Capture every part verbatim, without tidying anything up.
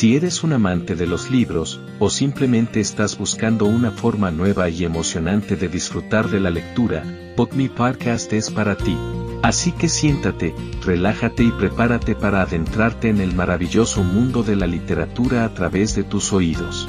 Si eres un amante de los libros, o simplemente estás buscando una forma nueva y emocionante de disfrutar de la lectura, Book Me Podcast es para ti. Así que siéntate, relájate y prepárate para adentrarte en el maravilloso mundo de la literatura a través de tus oídos.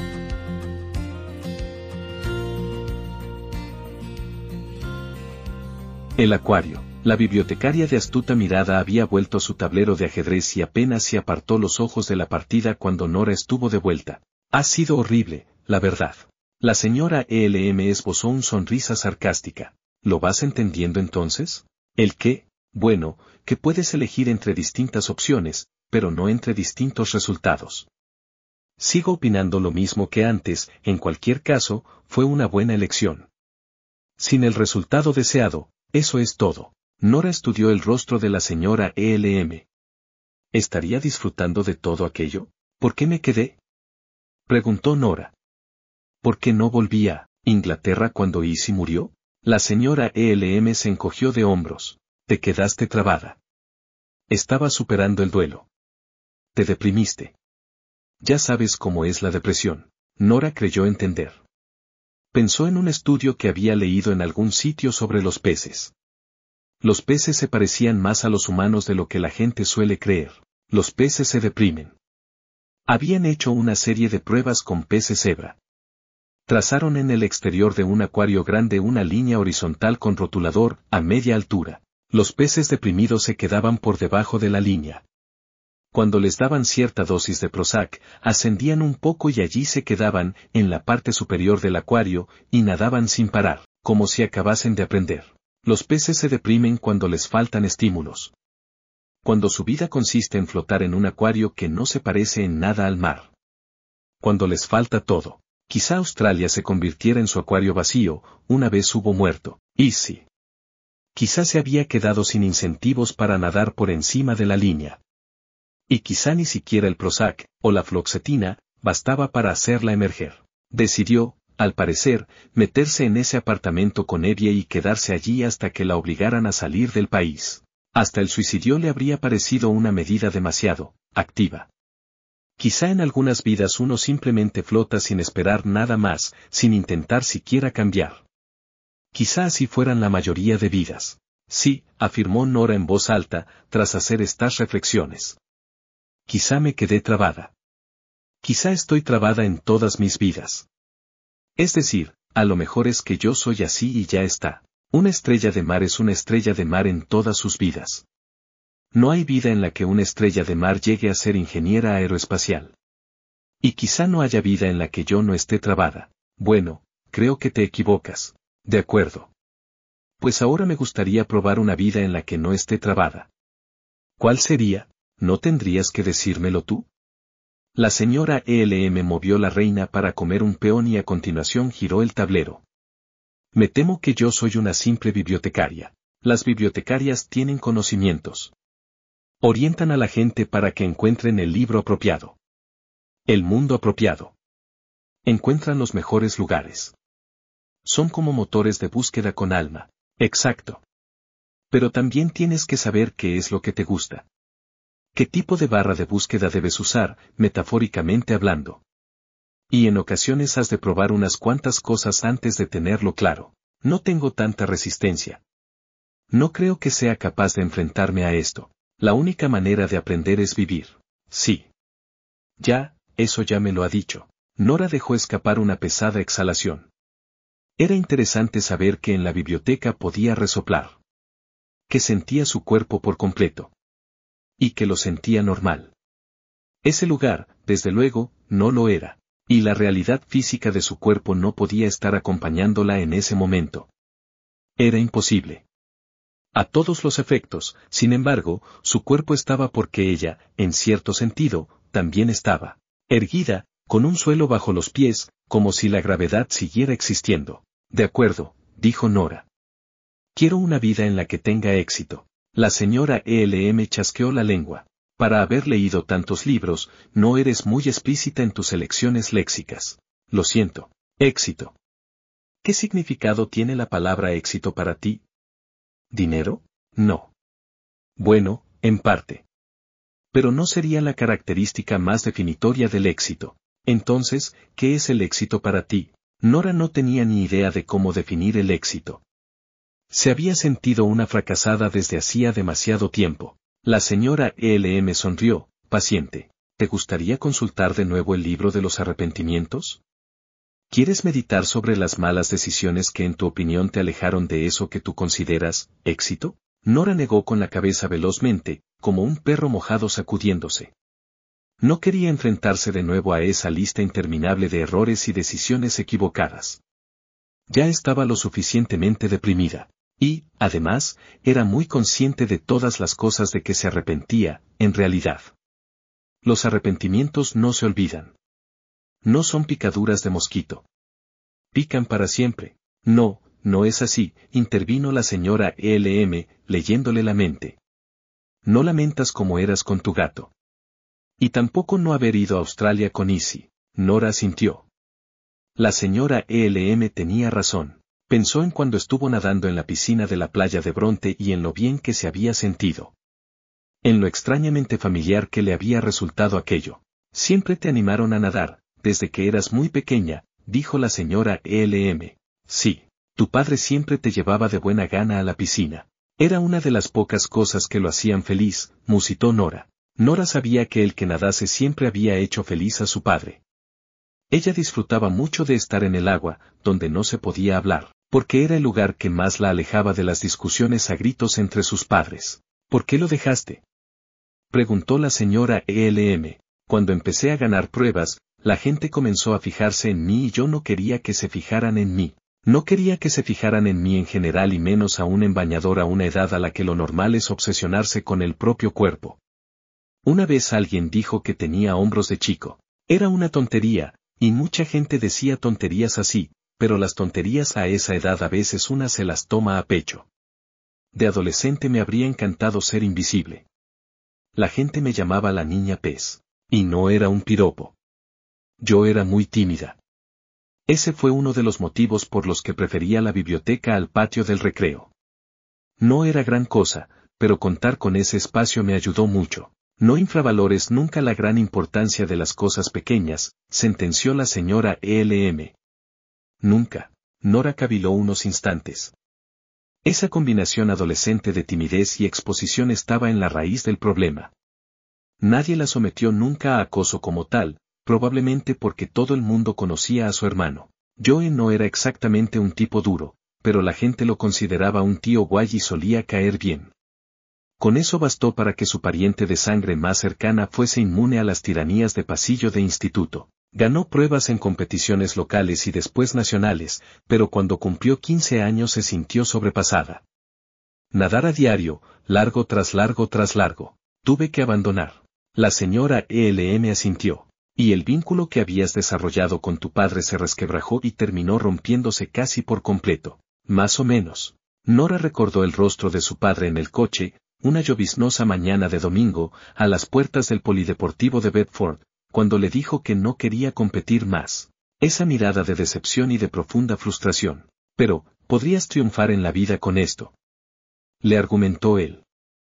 El acuario. La bibliotecaria de astuta mirada había vuelto a su tablero de ajedrez y apenas se apartó los ojos de la partida cuando Nora estuvo de vuelta. Ha sido horrible, la verdad. La señora E L M esbozó una sonrisa sarcástica. ¿Lo vas entendiendo entonces? ¿El qué? Bueno, que puedes elegir entre distintas opciones, pero no entre distintos resultados. Sigo opinando lo mismo que antes, en cualquier caso, fue una buena elección. Sin el resultado deseado, eso es todo. Nora estudió el rostro de la señora E L M. ¿Estaría disfrutando de todo aquello? ¿Por qué me quedé? Preguntó Nora. ¿Por qué no volví a Inglaterra cuando Izzy murió? La señora E L M se encogió de hombros. Te quedaste trabada. Estaba superando el duelo. Te deprimiste. Ya sabes cómo es la depresión. Nora creyó entender. Pensó en un estudio que había leído en algún sitio sobre los peces. Los peces se parecían más a los humanos de lo que la gente suele creer. Los peces se deprimen. Habían hecho una serie de pruebas con peces cebra. Trazaron en el exterior de un acuario grande una línea horizontal con rotulador, a media altura. Los peces deprimidos se quedaban por debajo de la línea. Cuando les daban cierta dosis de Prozac, ascendían un poco y allí se quedaban, en la parte superior del acuario, y nadaban sin parar, como si acabasen de aprender. Los peces se deprimen cuando les faltan estímulos. Cuando su vida consiste en flotar en un acuario que no se parece en nada al mar. Cuando les falta todo. Quizá Australia se convirtiera en su acuario vacío, una vez hubo muerto, Izzy. Quizá se había quedado sin incentivos para nadar por encima de la línea. Y quizá ni siquiera el Prozac, o la fluoxetina, bastaba para hacerla emerger. Decidió, al parecer, meterse en ese apartamento con Evie y quedarse allí hasta que la obligaran a salir del país. Hasta el suicidio le habría parecido una medida demasiado activa. Quizá en algunas vidas uno simplemente flota sin esperar nada más, sin intentar siquiera cambiar. Quizá así fueran la mayoría de vidas. Sí, afirmó Nora en voz alta, tras hacer estas reflexiones. Quizá me quedé trabada. Quizá estoy trabada en todas mis vidas. Es decir, a lo mejor es que yo soy así y ya está. Una estrella de mar es una estrella de mar en todas sus vidas. No hay vida en la que una estrella de mar llegue a ser ingeniera aeroespacial. Y quizá no haya vida en la que yo no esté trabada. Bueno, creo que te equivocas. De acuerdo. Pues ahora me gustaría probar una vida en la que no esté trabada. ¿Cuál sería? ¿No tendrías que decírmelo tú? La señora E L M movió la reina para comer un peón y a continuación giró el tablero. Me temo que yo soy una simple bibliotecaria. Las bibliotecarias tienen conocimientos. Orientan a la gente para que encuentren el libro apropiado. El mundo apropiado. Encuentran los mejores lugares. Son como motores de búsqueda con alma. Exacto. Pero también tienes que saber qué es lo que te gusta. ¿Qué tipo de barra de búsqueda debes usar, metafóricamente hablando? Y en ocasiones has de probar unas cuantas cosas antes de tenerlo claro. No tengo tanta resistencia. No creo que sea capaz de enfrentarme a esto. La única manera de aprender es vivir. Sí. Ya, eso ya me lo ha dicho. Nora dejó escapar una pesada exhalación. Era interesante saber que en la biblioteca podía resoplar. Que sentía su cuerpo por completo. Y que lo sentía normal. Ese lugar, desde luego, no lo era. Y la realidad física de su cuerpo no podía estar acompañándola en ese momento. Era imposible. A todos los efectos, sin embargo, su cuerpo estaba porque ella, en cierto sentido, también estaba. Erguida, con un suelo bajo los pies, como si la gravedad siguiera existiendo. De acuerdo, dijo Nora. Quiero una vida en la que tenga éxito. La señora E L M chasqueó la lengua. Para haber leído tantos libros, no eres muy explícita en tus elecciones léxicas. Lo siento. Éxito. ¿Qué significado tiene la palabra éxito para ti? ¿Dinero? No. Bueno, en parte. Pero no sería la característica más definitoria del éxito. Entonces, ¿qué es el éxito para ti? Nora no tenía ni idea de cómo definir el éxito. Se había sentido una fracasada desde hacía demasiado tiempo. La señora L M sonrió, paciente. ¿Te gustaría consultar de nuevo el libro de los arrepentimientos? ¿Quieres meditar sobre las malas decisiones que en tu opinión te alejaron de eso que tú consideras éxito? Nora negó con la cabeza velozmente, como un perro mojado sacudiéndose. No quería enfrentarse de nuevo a esa lista interminable de errores y decisiones equivocadas. Ya estaba lo suficientemente deprimida. Y, además, era muy consciente de todas las cosas de que se arrepentía, en realidad. Los arrepentimientos no se olvidan. No son picaduras de mosquito. Pican para siempre. No, no es así, intervino la señora L M, leyéndole la mente. No lamentas como eras con tu gato. Y tampoco no haber ido a Australia con Izzy. Nora asintió. La señora L M tenía razón. Pensó en cuando estuvo nadando en la piscina de la playa de Bronte y en lo bien que se había sentido. En lo extrañamente familiar que le había resultado aquello. Siempre te animaron a nadar, desde que eras muy pequeña, dijo la señora L M. Sí, tu padre siempre te llevaba de buena gana a la piscina. Era una de las pocas cosas que lo hacían feliz, musitó Nora. Nora sabía que el que nadase siempre había hecho feliz a su padre. Ella disfrutaba mucho de estar en el agua, donde no se podía hablar, porque era el lugar que más la alejaba de las discusiones a gritos entre sus padres. ¿Por qué lo dejaste?, preguntó la señora L M. Cuando empecé a ganar pruebas, la gente comenzó a fijarse en mí y yo no quería que se fijaran en mí. No quería que se fijaran en mí en general y menos aún en bañador a una edad a la que lo normal es obsesionarse con el propio cuerpo. Una vez alguien dijo que tenía hombros de chico. Era una tontería, y mucha gente decía tonterías así, pero las tonterías a esa edad a veces una se las toma a pecho. De adolescente me habría encantado ser invisible. La gente me llamaba la niña pez. Y no era un piropo. Yo era muy tímida. Ese fue uno de los motivos por los que prefería la biblioteca al patio del recreo. No era gran cosa, pero contar con ese espacio me ayudó mucho. No infravalores nunca la gran importancia de las cosas pequeñas, sentenció la señora L M. Nunca. Nora caviló unos instantes. Esa combinación adolescente de timidez y exposición estaba en la raíz del problema. Nadie la sometió nunca a acoso como tal, probablemente porque todo el mundo conocía a su hermano. Joe no era exactamente un tipo duro, pero la gente lo consideraba un tío guay y solía caer bien. Con eso bastó para que su pariente de sangre más cercana fuese inmune a las tiranías de pasillo de instituto. Ganó pruebas en competiciones locales y después nacionales, pero cuando cumplió quince años se sintió sobrepasada. Nadar a diario, largo tras largo tras largo. Tuve que abandonar. La señora L M asintió. Y el vínculo que habías desarrollado con tu padre se resquebrajó y terminó rompiéndose casi por completo. Más o menos. Nora recordó el rostro de su padre en el coche, una lloviznosa mañana de domingo, a las puertas del polideportivo de Bedford, cuando le dijo que no quería competir más. Esa mirada de decepción y de profunda frustración. Pero, podrías triunfar en la vida con esto. Le argumentó él.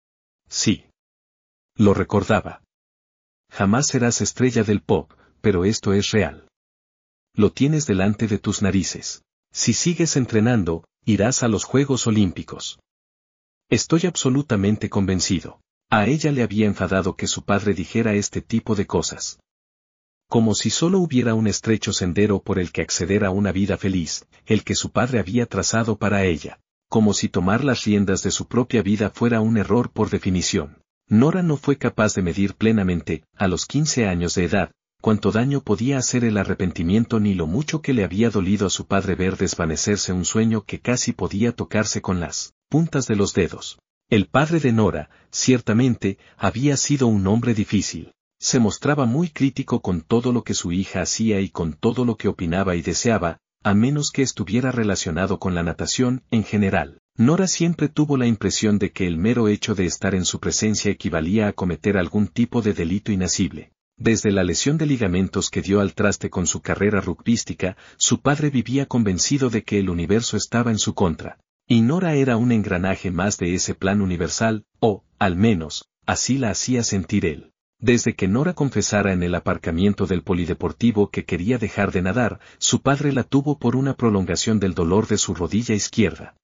Sí. Lo recordaba. Jamás serás estrella del pop, pero esto es real. Lo tienes delante de tus narices. Si sigues entrenando, irás a los Juegos Olímpicos. Estoy absolutamente convencido. A ella le había enfadado que su padre dijera este tipo de cosas. Como si solo hubiera un estrecho sendero por el que acceder a una vida feliz, el que su padre había trazado para ella. Como si tomar las riendas de su propia vida fuera un error por definición. Nora no fue capaz de medir plenamente, a los quince años de edad, cuánto daño podía hacer el arrepentimiento ni lo mucho que le había dolido a su padre ver desvanecerse un sueño que casi podía tocarse con las puntas de los dedos. El padre de Nora, ciertamente, había sido un hombre difícil. Se mostraba muy crítico con todo lo que su hija hacía y con todo lo que opinaba y deseaba, a menos que estuviera relacionado con la natación en general. Nora siempre tuvo la impresión de que el mero hecho de estar en su presencia equivalía a cometer algún tipo de delito inasible. Desde la lesión de ligamentos que dio al traste con su carrera rugbyística, su padre vivía convencido de que el universo estaba en su contra. Y Nora era un engranaje más de ese plan universal, o, al menos, así la hacía sentir él. Desde que Nora confesara en el aparcamiento del polideportivo que quería dejar de nadar, su padre la tuvo por una prolongación del dolor de su rodilla izquierda.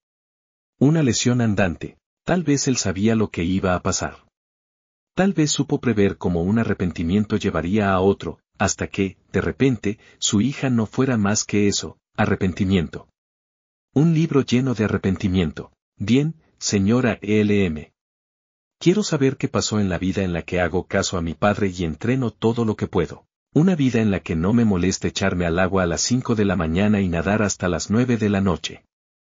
Una lesión andante. Tal vez él sabía lo que iba a pasar. Tal vez supo prever cómo un arrepentimiento llevaría a otro, hasta que, de repente, su hija no fuera más que eso, arrepentimiento. Un libro lleno de arrepentimiento. Bien, señora E L M. Quiero saber qué pasó en la vida en la que hago caso a mi padre y entreno todo lo que puedo. Una vida en la que no me molesta echarme al agua a las cinco de la mañana y nadar hasta las nueve de la noche.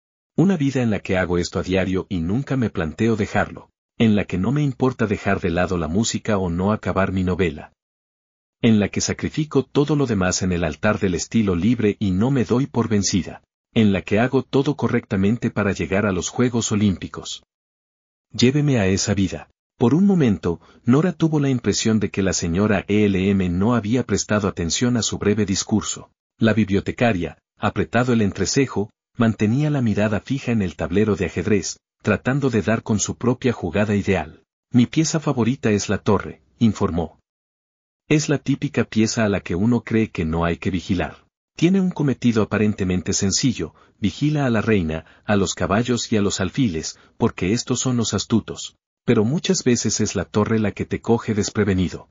Una vida en la que hago esto a diario y nunca me planteo dejarlo. En la que no me importa dejar de lado la música o no acabar mi novela. En la que sacrifico todo lo demás en el altar del estilo libre y no me doy por vencida. En la que hago todo correctamente para llegar a los Juegos Olímpicos. Lléveme a esa vida. Por un momento, Nora tuvo la impresión de que la señora E L M no había prestado atención a su breve discurso. La bibliotecaria, apretado el entrecejo, mantenía la mirada fija en el tablero de ajedrez, tratando de dar con su propia jugada ideal. Mi pieza favorita es la torre, informó. Es la típica pieza a la que uno cree que no hay que vigilar. Tiene un cometido aparentemente sencillo, vigila a la reina, a los caballos y a los alfiles, porque estos son los astutos. Pero muchas veces es la torre la que te coge desprevenido.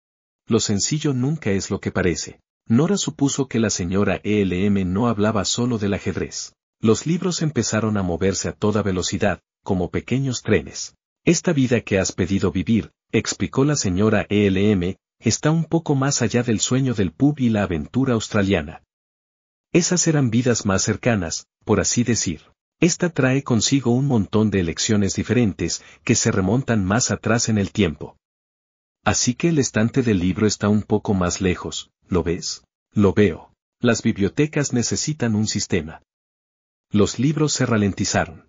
Lo sencillo nunca es lo que parece. Nora supuso que la señora E L M no hablaba solo del ajedrez. Los libros empezaron a moverse a toda velocidad, como pequeños trenes. Esta vida que has pedido vivir, explicó la señora E L M, está un poco más allá del sueño del pub y la aventura australiana. Esas eran vidas más cercanas, por así decir. Esta trae consigo un montón de elecciones diferentes, que se remontan más atrás en el tiempo. Así que el estante del libro está un poco más lejos, ¿lo ves? Lo veo. Las bibliotecas necesitan un sistema. Los libros se ralentizaron.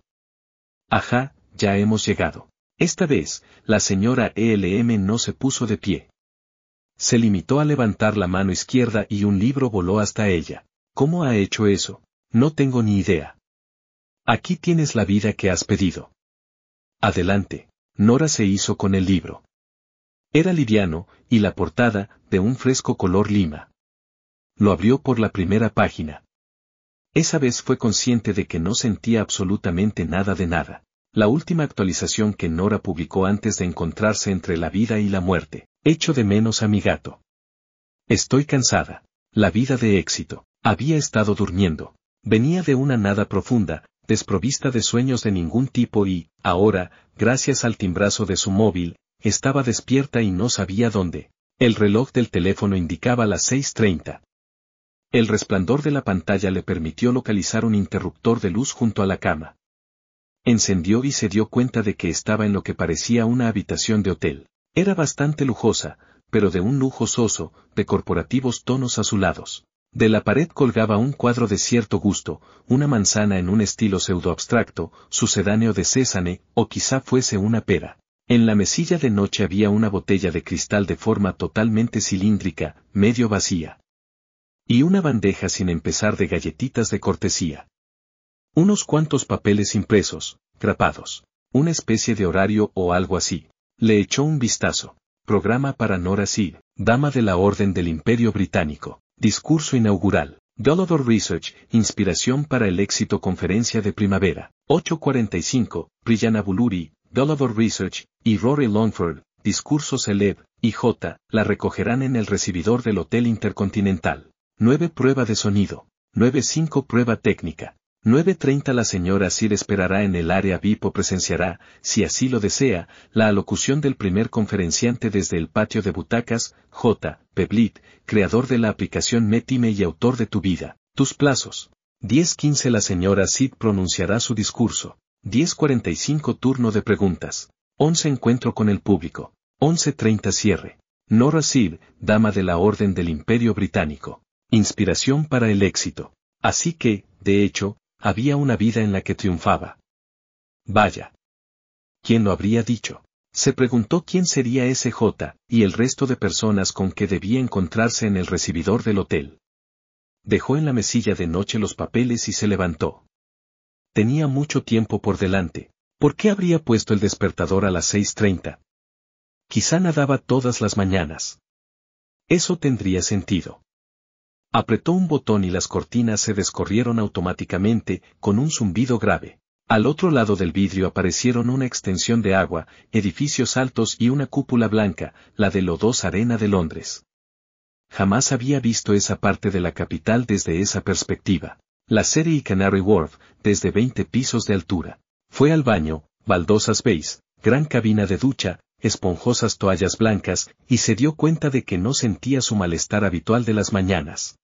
Ajá, ya hemos llegado. Esta vez, la señora E L M no se puso de pie. Se limitó a levantar la mano izquierda y un libro voló hasta ella. ¿Cómo ha hecho eso? No tengo ni idea. Aquí tienes la vida que has pedido. Adelante. Nora se hizo con el libro. Era liviano, y la portada, de un fresco color lima. Lo abrió por la primera página. Esa vez fue consciente de que no sentía absolutamente nada de nada. La última actualización que Nora publicó antes de encontrarse entre la vida y la muerte. Echo de menos a mi gato. Estoy cansada. La vida de éxito. Había estado durmiendo. Venía de una nada profunda, desprovista de sueños de ningún tipo y, ahora, gracias al timbrazo de su móvil, estaba despierta y no sabía dónde. El reloj del teléfono indicaba las seis treinta. El resplandor de la pantalla le permitió localizar un interruptor de luz junto a la cama. Encendió y se dio cuenta de que estaba en lo que parecía una habitación de hotel. Era bastante lujosa, pero de un lujo soso, de corporativos tonos azulados. De la pared colgaba un cuadro de cierto gusto, una manzana en un estilo pseudo-abstracto, sucedáneo de Cézanne, o quizá fuese una pera. En la mesilla de noche había una botella de cristal de forma totalmente cilíndrica, medio vacía. Y una bandeja sin empezar de galletitas de cortesía. Unos cuantos papeles impresos, grapados. Una especie de horario o algo así. Le echó un vistazo. Programa para Nora Seed, Dama de la Orden del Imperio Británico. Discurso inaugural. Dolodor Research, Inspiración para el éxito. Conferencia de primavera. ocho cuarenta y cinco, Priyana Buluri, Dolodor Research, y Rory Longford, Discurso Celeb, y J, la recogerán en el recibidor del Hotel Intercontinental. nueve Prueba de sonido. nueve cinco Prueba técnica. nueve treinta La señora Seed esperará en el área V I P o presenciará, si así lo desea, la alocución del primer conferenciante desde el patio de butacas. J. Peblit, creador de la aplicación Metime y autor de Tu vida, tus plazos. diez quince La señora Seed pronunciará su discurso. diez cuarenta y cinco Turno de preguntas. once Encuentro con el público. once treinta Cierre. Nora Seed, Dama de la Orden del Imperio Británico. Inspiración para el éxito. Así que, de hecho, había una vida en la que triunfaba. Vaya. ¿Quién lo habría dicho? Se preguntó quién sería ese J, y el resto de personas con que debía encontrarse en el recibidor del hotel. Dejó en la mesilla de noche los papeles y se levantó. Tenía mucho tiempo por delante. ¿Por qué habría puesto el despertador a las seis treinta? Quizá nadaba todas las mañanas. Eso tendría sentido. Apretó un botón y las cortinas se descorrieron automáticamente, con un zumbido grave. Al otro lado del vidrio aparecieron una extensión de agua, edificios altos y una cúpula blanca, la de Lodos Arena de Londres. Jamás había visto esa parte de la capital desde esa perspectiva. La serie y Canary Wharf, desde veinte pisos de altura. Fue al baño, baldosas beige, gran cabina de ducha, esponjosas toallas blancas, y se dio cuenta de que no sentía su malestar habitual de las mañanas.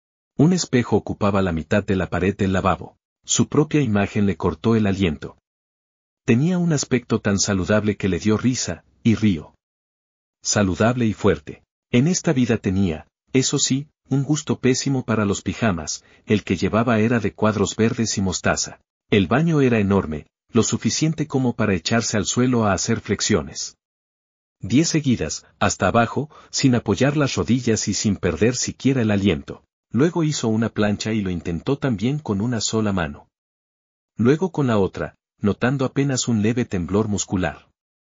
Un espejo ocupaba la mitad de la pared del lavabo. Su propia imagen le cortó el aliento. Tenía un aspecto tan saludable que le dio risa, y río. Saludable y fuerte. En esta vida tenía, eso sí, un gusto pésimo para los pijamas, el que llevaba era de cuadros verdes y mostaza. El baño era enorme, lo suficiente como para echarse al suelo a hacer flexiones. Diez seguidas, hasta abajo, sin apoyar las rodillas y sin perder siquiera el aliento. Luego hizo una plancha y lo intentó también con una sola mano. Luego con la otra, notando apenas un leve temblor muscular.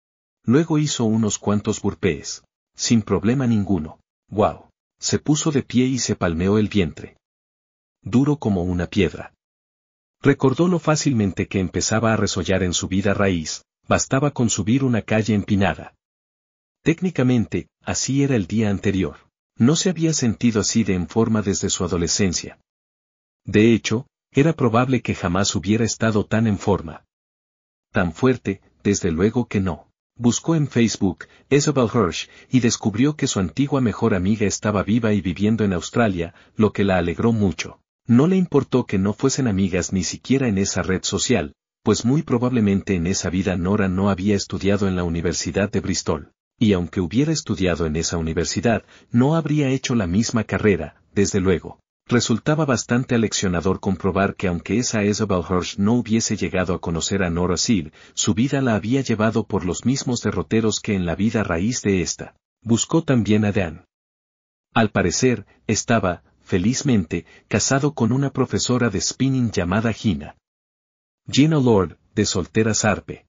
Luego hizo unos cuantos burpees. Sin problema ninguno. ¡Guau! Se puso de pie y se palmeó el vientre. Duro como una piedra. Recordó lo fácilmente que empezaba a resollar en su vida raíz, bastaba con subir una calle empinada. Técnicamente, así era el día anterior. No se había sentido así de en forma desde su adolescencia. De hecho, era probable que jamás hubiera estado tan en forma. Tan fuerte, desde luego que no. Buscó en Facebook, Isabel Hirsch, y descubrió que su antigua mejor amiga estaba viva y viviendo en Australia, lo que la alegró mucho. No le importó que no fuesen amigas ni siquiera en esa red social, pues muy probablemente en esa vida Nora no había estudiado en la Universidad de Bristol. Y aunque hubiera estudiado en esa universidad, no habría hecho la misma carrera, desde luego. Resultaba bastante aleccionador comprobar que aunque esa Isabel Hirsch no hubiese llegado a conocer a Nora Seale, su vida la había llevado por los mismos derroteros que en la vida raíz de esta. Buscó también a Dan. Al parecer, estaba, felizmente, casado con una profesora de spinning llamada Gina. Gina Lord, de soltera Sarpe.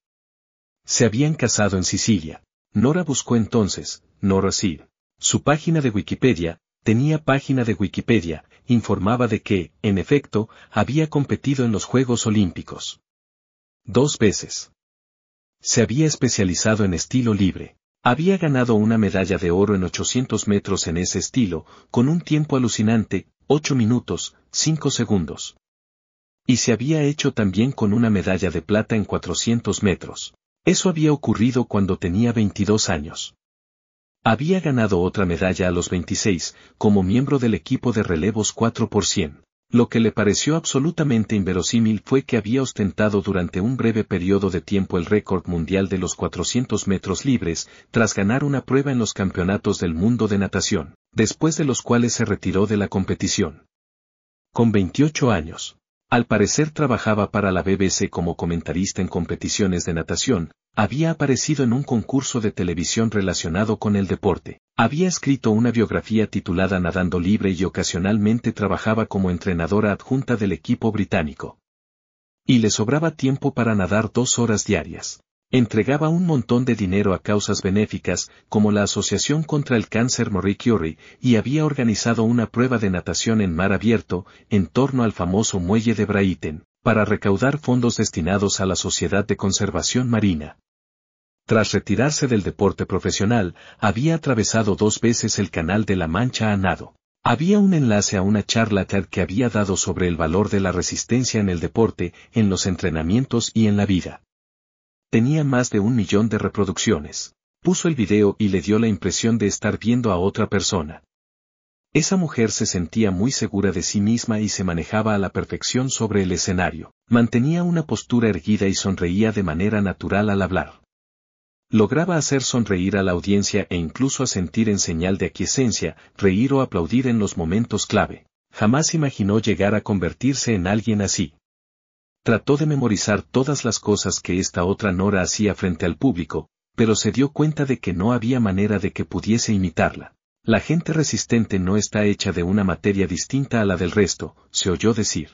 Se habían casado en Sicilia. Nora buscó entonces, Nora Seale. Su página de Wikipedia, tenía página de Wikipedia, informaba de que, en efecto, había competido en los Juegos Olímpicos. Dos veces. Se había especializado en estilo libre. Había ganado una medalla de oro en ochocientos metros en ese estilo, con un tiempo alucinante, ocho minutos, cinco segundos. Y se había hecho también con una medalla de plata en cuatrocientos metros. Eso había ocurrido cuando tenía veintidós años. Había ganado otra medalla a los veintiséis, como miembro del equipo de relevos cuatro por cien. Lo que le pareció absolutamente inverosímil fue que había ostentado durante un breve periodo de tiempo el récord mundial de los cuatrocientos metros libres, tras ganar una prueba en los campeonatos del mundo de natación, después de los cuales se retiró de la competición. Con veintiocho años. Al parecer trabajaba para la B B C como comentarista en competiciones de natación, había aparecido en un concurso de televisión relacionado con el deporte, había escrito una biografía titulada Nadando Libre y ocasionalmente trabajaba como entrenadora adjunta del equipo británico. Y le sobraba tiempo para nadar dos horas diarias. Entregaba un montón de dinero a causas benéficas, como la Asociación contra el Cáncer Marie Curie, y había organizado una prueba de natación en mar abierto, en torno al famoso muelle de Brighton, para recaudar fondos destinados a la Sociedad de Conservación Marina. Tras retirarse del deporte profesional, había atravesado dos veces el Canal de la Mancha a nado. Había un enlace a una charla TED que había dado sobre el valor de la resistencia en el deporte, en los entrenamientos y en la vida. Tenía más de un millón de reproducciones. Puso el video y le dio la impresión de estar viendo a otra persona. Esa mujer se sentía muy segura de sí misma y se manejaba a la perfección sobre el escenario. Mantenía una postura erguida y sonreía de manera natural al hablar. Lograba hacer sonreír a la audiencia e incluso asentir en señal de aquiescencia, reír o aplaudir en los momentos clave. Jamás imaginó llegar a convertirse en alguien así. Trató de memorizar todas las cosas que esta otra Nora hacía frente al público, pero se dio cuenta de que no había manera de que pudiese imitarla. La gente resistente no está hecha de una materia distinta a la del resto, se oyó decir.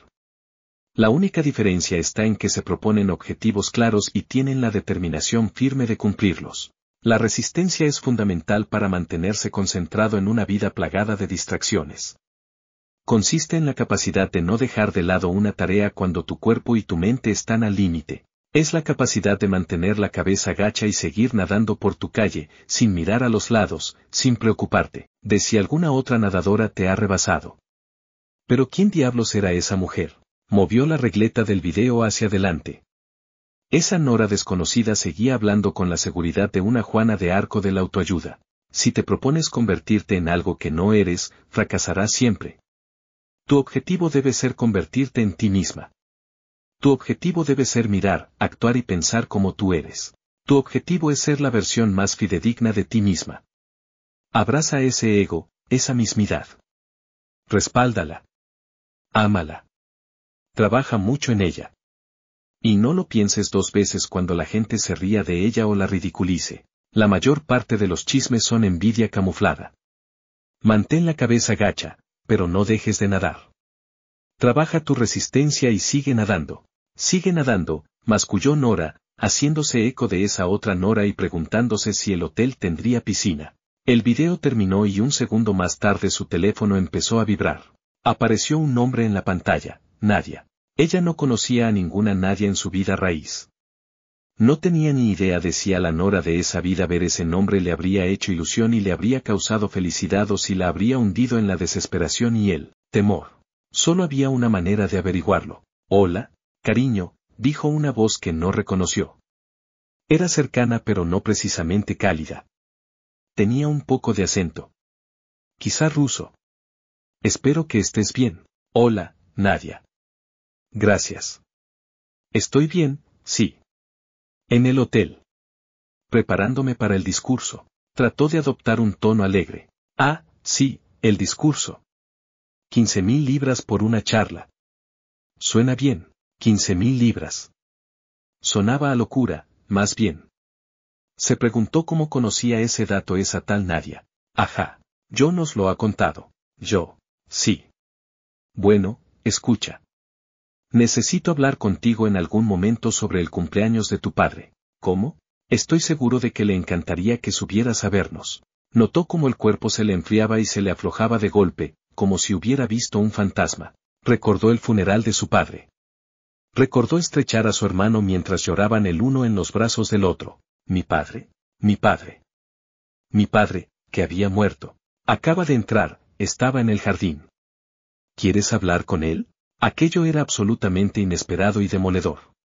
La única diferencia está en que se proponen objetivos claros y tienen la determinación firme de cumplirlos. La resistencia es fundamental para mantenerse concentrado en una vida plagada de distracciones. Consiste en la capacidad de no dejar de lado una tarea cuando tu cuerpo y tu mente están al límite. Es la capacidad de mantener la cabeza gacha y seguir nadando por tu calle, sin mirar a los lados, sin preocuparte de si alguna otra nadadora te ha rebasado. ¿Pero quién diablos era esa mujer? Movió la regleta del video hacia adelante. Esa Nora desconocida seguía hablando con la seguridad de una Juana de Arco de la autoayuda. Si te propones convertirte en algo que no eres, fracasarás siempre. Tu objetivo debe ser convertirte en ti misma. Tu objetivo debe ser mirar, actuar y pensar como tú eres. Tu objetivo es ser la versión más fidedigna de ti misma. Abraza ese ego, esa mismidad. Respáldala. Ámala. Trabaja mucho en ella. Y no lo pienses dos veces cuando la gente se ría de ella o la ridiculice. La mayor parte de los chismes son envidia camuflada. Mantén la cabeza gacha, pero no dejes de nadar. Trabaja tu resistencia y sigue nadando. Sigue nadando, masculló Nora, haciéndose eco de esa otra Nora y preguntándose si el hotel tendría piscina. El video terminó y un segundo más tarde su teléfono empezó a vibrar. Apareció un nombre en la pantalla, Nadia. Ella no conocía a ninguna Nadia en su vida raíz. No tenía ni idea de si a la Nora de esa vida ver ese nombre le habría hecho ilusión y le habría causado felicidad o si la habría hundido en la desesperación y el temor. Solo había una manera de averiguarlo. Hola, cariño, dijo una voz que no reconoció. Era cercana pero no precisamente cálida. Tenía un poco de acento. Quizá ruso. Espero que estés bien. Hola, Nadia. Gracias. Estoy bien, sí. En el hotel. Preparándome para el discurso. Trató de adoptar un tono alegre. Ah, sí, el discurso. Quince mil libras por una charla. Suena bien, quince mil libras. Sonaba a locura, más bien. Se preguntó cómo conocía ese dato esa tal Nadia. Ajá, yo nos lo ha contado. Yo, sí. Bueno, escucha. Necesito hablar contigo en algún momento sobre el cumpleaños de tu padre. ¿Cómo? Estoy seguro de que le encantaría que subieras a vernos. Notó cómo el cuerpo se le enfriaba y se le aflojaba de golpe, como si hubiera visto un fantasma. Recordó el funeral de su padre. Recordó estrechar a su hermano mientras lloraban el uno en los brazos del otro. Mi padre, mi padre. Mi padre, que había muerto. Acaba de entrar, estaba en el jardín. ¿Quieres hablar con él? Aquello era absolutamente inesperado y demoledor.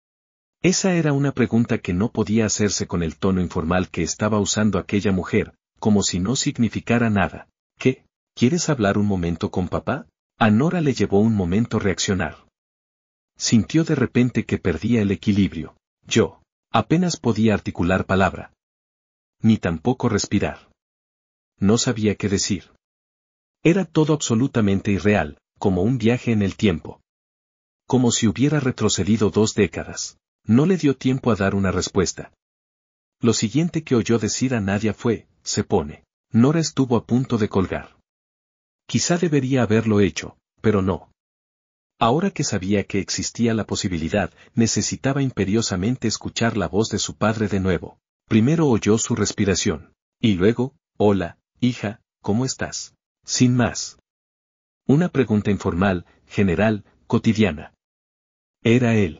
Esa era una pregunta que no podía hacerse con el tono informal que estaba usando aquella mujer, como si no significara nada. ¿Qué? ¿Quieres hablar un momento con papá? A Nora le llevó un momento reaccionar. Sintió de repente que perdía el equilibrio. Yo. Apenas podía articular palabra. Ni tampoco respirar. No sabía qué decir. Era todo absolutamente irreal, como un viaje en el tiempo. Como si hubiera retrocedido dos décadas. No le dio tiempo a dar una respuesta. Lo siguiente que oyó decir a Nadia fue, se pone. Nora estuvo a punto de colgar. Quizá debería haberlo hecho, pero no. Ahora que sabía que existía la posibilidad, necesitaba imperiosamente escuchar la voz de su padre de nuevo. Primero oyó su respiración. Y luego, hola, hija, ¿cómo estás? Sin más. Una pregunta informal, general, cotidiana. Era él.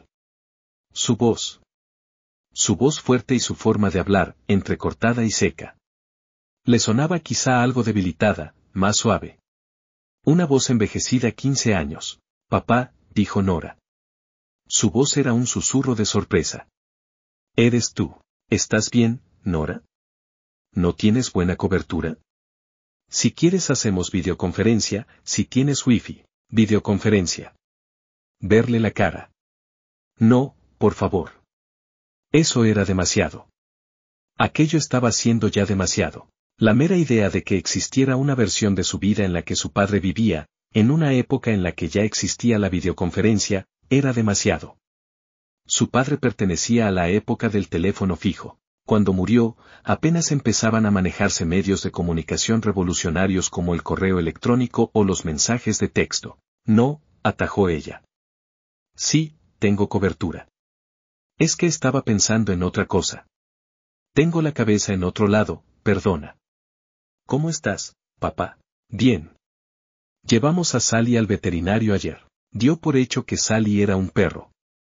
Su voz. Su voz fuerte y su forma de hablar, entrecortada y seca. Le sonaba quizá algo debilitada, más suave. Una voz envejecida quince años. Papá, dijo Nora. Su voz era un susurro de sorpresa. ¿Eres tú? ¿Estás bien, Nora? ¿No tienes buena cobertura? Si quieres hacemos videoconferencia, si tienes wifi, videoconferencia. Verle la cara. No, por favor. Eso era demasiado. Aquello estaba siendo ya demasiado. La mera idea de que existiera una versión de su vida en la que su padre vivía, en una época en la que ya existía la videoconferencia, era demasiado. Su padre pertenecía a la época del teléfono fijo. Cuando murió, apenas empezaban a manejarse medios de comunicación revolucionarios como el correo electrónico o los mensajes de texto. No, atajó ella. Sí, tengo cobertura. Es que estaba pensando en otra cosa. Tengo la cabeza en otro lado, perdona. ¿Cómo estás, papá? Bien. Llevamos a Sally al veterinario ayer. Dio por hecho que Sally era un perro.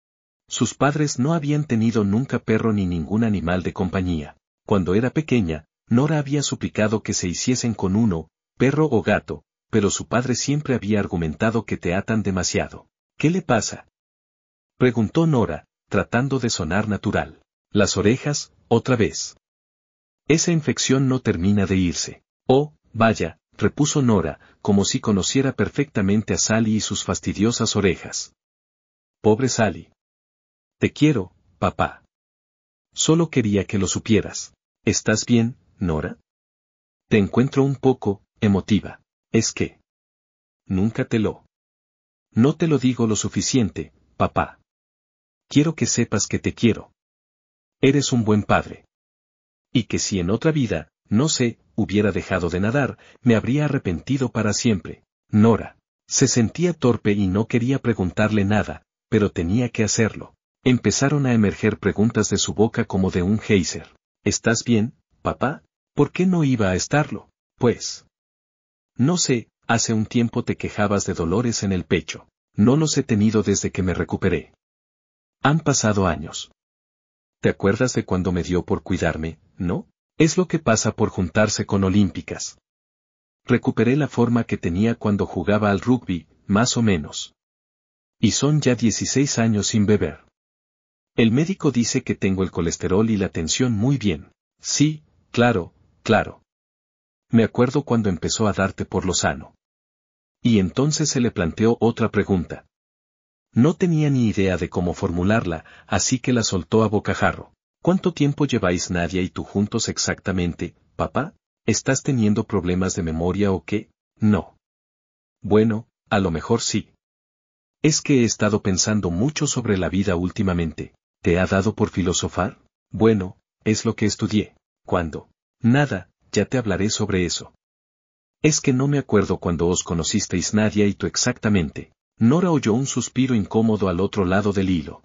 Sus padres no habían tenido nunca perro ni ningún animal de compañía. Cuando era pequeña, Nora había suplicado que se hiciesen con uno, perro o gato, pero su padre siempre había argumentado que te atan demasiado. ¿Qué le pasa?, preguntó Nora, tratando de sonar natural. Las orejas, otra vez. Esa infección no termina de irse. Oh, vaya, repuso Nora, como si conociera perfectamente a Sally y sus fastidiosas orejas. Pobre Sally. Te quiero, papá. Solo quería que lo supieras. ¿Estás bien, Nora? Te encuentro un poco emotiva. ¿Es que? Nunca te lo. No te lo digo lo suficiente, papá. Quiero que sepas que te quiero. Eres un buen padre. Y que si en otra vida, no sé, hubiera dejado de nadar, me habría arrepentido para siempre. Nora se sentía torpe y no quería preguntarle nada, pero tenía que hacerlo. Empezaron a emerger preguntas de su boca como de un geyser. ¿Estás bien, papá? ¿Por qué no iba a estarlo? Pues. No sé, hace un tiempo te quejabas de dolores en el pecho. No los he tenido desde que me recuperé. Han pasado años. ¿Te acuerdas de cuando me dio por cuidarme, no? Es lo que pasa por juntarse con olímpicas. Recuperé la forma que tenía cuando jugaba al rugby, más o menos. Y son ya dieciséis años sin beber. El médico dice que tengo el colesterol y la tensión muy bien. Sí, claro, claro. Me acuerdo cuando empezó a darte por lo sano. Y entonces se le planteó otra pregunta. No tenía ni idea de cómo formularla, así que la soltó a bocajarro. ¿Cuánto tiempo lleváis Nadia y tú juntos exactamente, papá? ¿Estás teniendo problemas de memoria o qué? No. Bueno, a lo mejor sí. Es que he estado pensando mucho sobre la vida últimamente. ¿Te ha dado por filosofar? Bueno, es lo que estudié. ¿Cuándo? Nada, ya te hablaré sobre eso. Es que no me acuerdo cuando os conocisteis Nadia y tú exactamente. Nora oyó un suspiro incómodo al otro lado del hilo.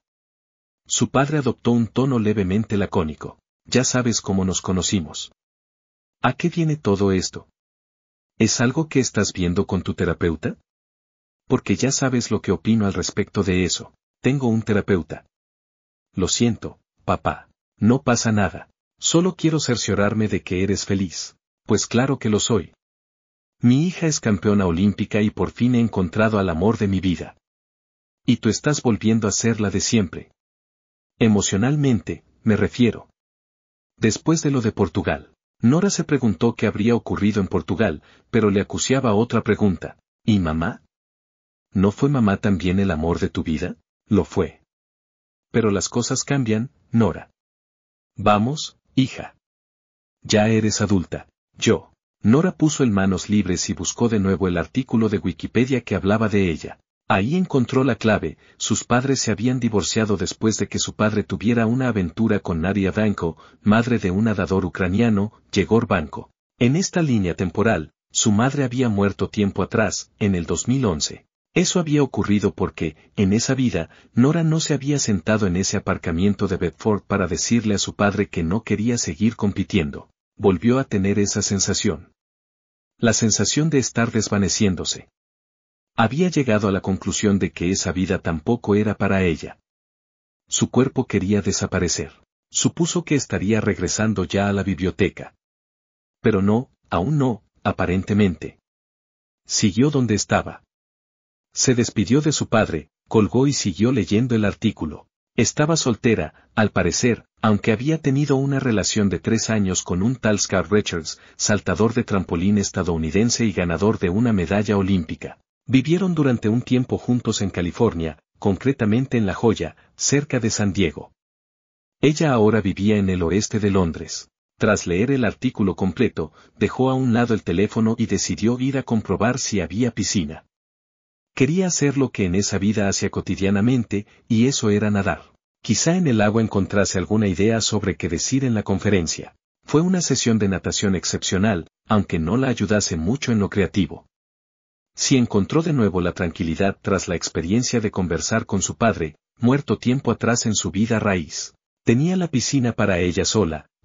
Su padre adoptó un tono levemente lacónico. Ya sabes cómo nos conocimos. ¿A qué viene todo esto? ¿Es algo que estás viendo con tu terapeuta? Porque ya sabes lo que opino al respecto de eso. Tengo un terapeuta. Lo siento, papá. No pasa nada. Solo quiero cerciorarme de que eres feliz. Pues claro que lo soy. Mi hija es campeona olímpica y por fin he encontrado al amor de mi vida. Y tú estás volviendo a ser la de siempre. Emocionalmente, me refiero. Después de lo de Portugal, Nora se preguntó qué habría ocurrido en Portugal, pero le acuciaba otra pregunta. ¿Y mamá? ¿No fue mamá también el amor de tu vida? Lo fue. Pero las cosas cambian, Nora. Vamos, hija. Ya eres adulta. Yo. Nora puso en manos libres y buscó de nuevo el artículo de Wikipedia que hablaba de ella. Ahí encontró la clave: sus padres se habían divorciado después de que su padre tuviera una aventura con Nadia Vanko, madre de un nadador ucraniano, Yegor Vanko. En esta línea temporal, su madre había muerto tiempo atrás, en el dos mil once. Eso había ocurrido porque, en esa vida, Nora no se había sentado en ese aparcamiento de Bedford para decirle a su padre que no quería seguir compitiendo. Volvió a tener esa sensación. La sensación de estar desvaneciéndose. Había llegado a la conclusión de que esa vida tampoco era para ella. Su cuerpo quería desaparecer. Supuso que estaría regresando ya a la biblioteca. Pero no, aún no, aparentemente. Siguió donde estaba. Se despidió de su padre, colgó y siguió leyendo el artículo. Estaba soltera, al parecer, aunque había tenido una relación de tres años con un tal Scar Richards, saltador de trampolín estadounidense y ganador de una medalla olímpica. Vivieron durante un tiempo juntos en California, concretamente en La Joya, cerca de San Diego. Ella ahora vivía en el oeste de Londres. Tras leer el artículo completo, dejó a un lado el teléfono y decidió ir a comprobar si había piscina. Quería hacer lo que en esa vida hacía cotidianamente, y eso era nadar. Quizá en el agua encontrase alguna idea sobre qué decir en la conferencia. Fue una sesión de natación excepcional, aunque no la ayudase mucho en lo creativo. Si encontró de nuevo la tranquilidad tras la experiencia de conversar con su padre, muerto tiempo atrás en su vida raíz. Tenía la piscina para ella sola,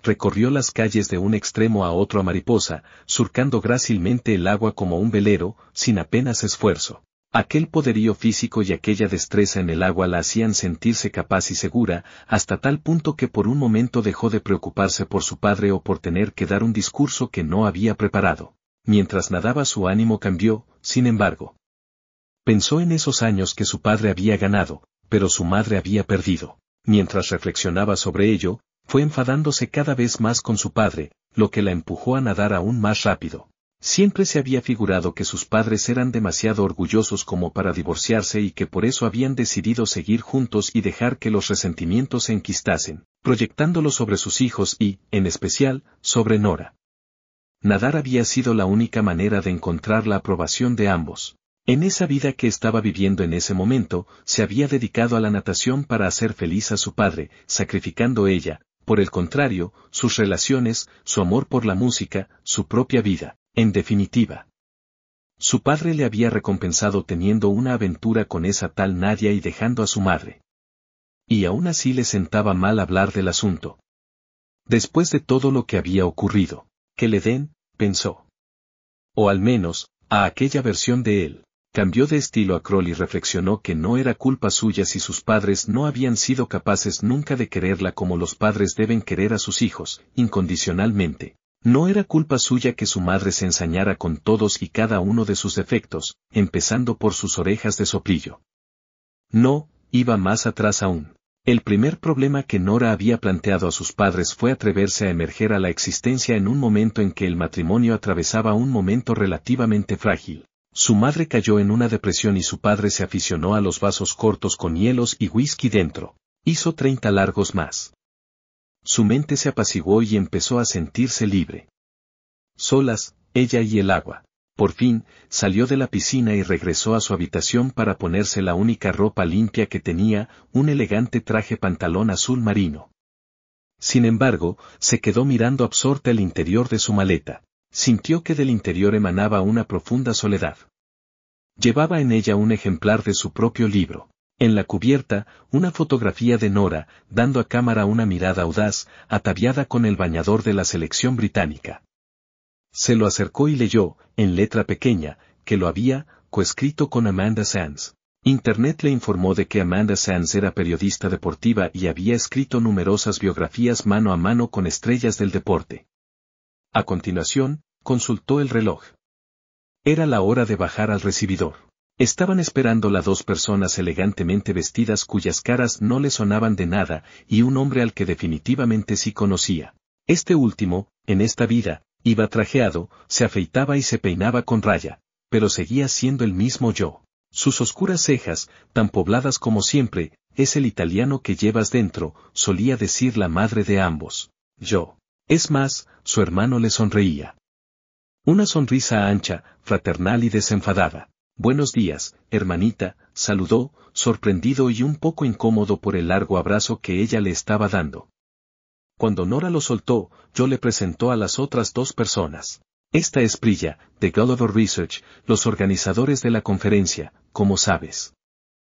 recorrió las calles de un extremo a otro a mariposa, surcando grácilmente el agua como un velero, sin apenas esfuerzo. Aquel poderío físico y aquella destreza en el agua la hacían sentirse capaz y segura, hasta tal punto que por un momento dejó de preocuparse por su padre o por tener que dar un discurso que no había preparado. Mientras nadaba su ánimo cambió, sin embargo. Pensó en esos años que su padre había ganado, pero su madre había perdido. Mientras reflexionaba sobre ello, fue enfadándose cada vez más con su padre, lo que la empujó a nadar aún más rápido. Siempre se había figurado que sus padres eran demasiado orgullosos como para divorciarse y que por eso habían decidido seguir juntos y dejar que los resentimientos se enquistasen, proyectándolo sobre sus hijos y, en especial, sobre Nora. Nadar había sido la única manera de encontrar la aprobación de ambos. En esa vida que estaba viviendo en ese momento, se había dedicado a la natación para hacer feliz a su padre, sacrificando ella, por el contrario, sus relaciones, su amor por la música, su propia vida. En definitiva, su padre le había recompensado teniendo una aventura con esa tal Nadia y dejando a su madre. Y aún así le sentaba mal hablar del asunto. Después de todo lo que había ocurrido, que le den, pensó. O al menos, a aquella versión de él. Cambió de estilo a Kroll y reflexionó que no era culpa suya si sus padres no habían sido capaces nunca de quererla como los padres deben querer a sus hijos, incondicionalmente. No era culpa suya que su madre se ensañara con todos y cada uno de sus defectos, empezando por sus orejas de soplillo. No, iba más atrás aún. El primer problema que Nora había planteado a sus padres fue atreverse a emerger a la existencia en un momento en que el matrimonio atravesaba un momento relativamente frágil. Su madre cayó en una depresión y su padre se aficionó a los vasos cortos con hielos y whisky dentro. Hizo treinta largos más. Su mente se apaciguó y empezó a sentirse libre. Solas, ella y el agua. Por fin, salió de la piscina y regresó a su habitación para ponerse la única ropa limpia que tenía, un elegante traje pantalón azul marino. Sin embargo, se quedó mirando absorta el interior de su maleta. Sintió que del interior emanaba una profunda soledad. Llevaba en ella un ejemplar de su propio libro. En la cubierta, una fotografía de Nora, dando a cámara una mirada audaz, ataviada con el bañador de la selección británica. Se lo acercó y leyó, en letra pequeña, que lo había coescrito con Amanda Sands. Internet le informó de que Amanda Sands era periodista deportiva y había escrito numerosas biografías mano a mano con estrellas del deporte. A continuación, consultó el reloj. Era la hora de bajar al recibidor. Estaban esperando las dos personas elegantemente vestidas cuyas caras no le sonaban de nada, y un hombre al que definitivamente sí conocía. Este último, en esta vida, iba trajeado, se afeitaba y se peinaba con raya, pero seguía siendo el mismo yo. Sus oscuras cejas, tan pobladas como siempre, es el italiano que llevas dentro, solía decir la madre de ambos. Yo. Es más, su hermano le sonreía. Una sonrisa ancha, fraternal y desenfadada. Buenos días, hermanita, saludó, sorprendido y un poco incómodo por el largo abrazo que ella le estaba dando. Cuando Nora lo soltó, Joe le presentó a las otras dos personas. Esta es Priya, de Gulliver Research, los organizadores de la conferencia, como sabes.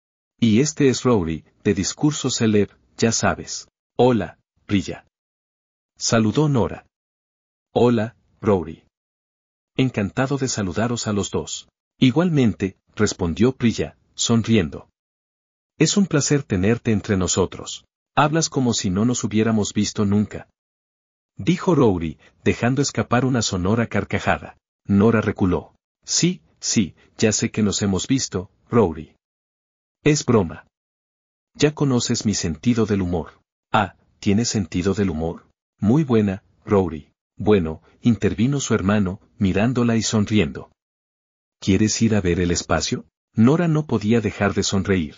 Y este es Rory, de Discurso Celeb, ya sabes. Hola, Priya. Saludó Nora. Hola, Rory. Encantado de saludaros a los dos. Igualmente, respondió Priya, sonriendo. Es un placer tenerte entre nosotros. Hablas como si no nos hubiéramos visto nunca. Dijo Rory, dejando escapar una sonora carcajada. Nora reculó. Sí, sí, ya sé que nos hemos visto, Rory. Es broma. Ya conoces mi sentido del humor. Ah, ¿tienes sentido del humor? Muy buena, Rory. Bueno, intervino su hermano, mirándola y sonriendo. ¿Quieres ir a ver el espacio? Nora no podía dejar de sonreír.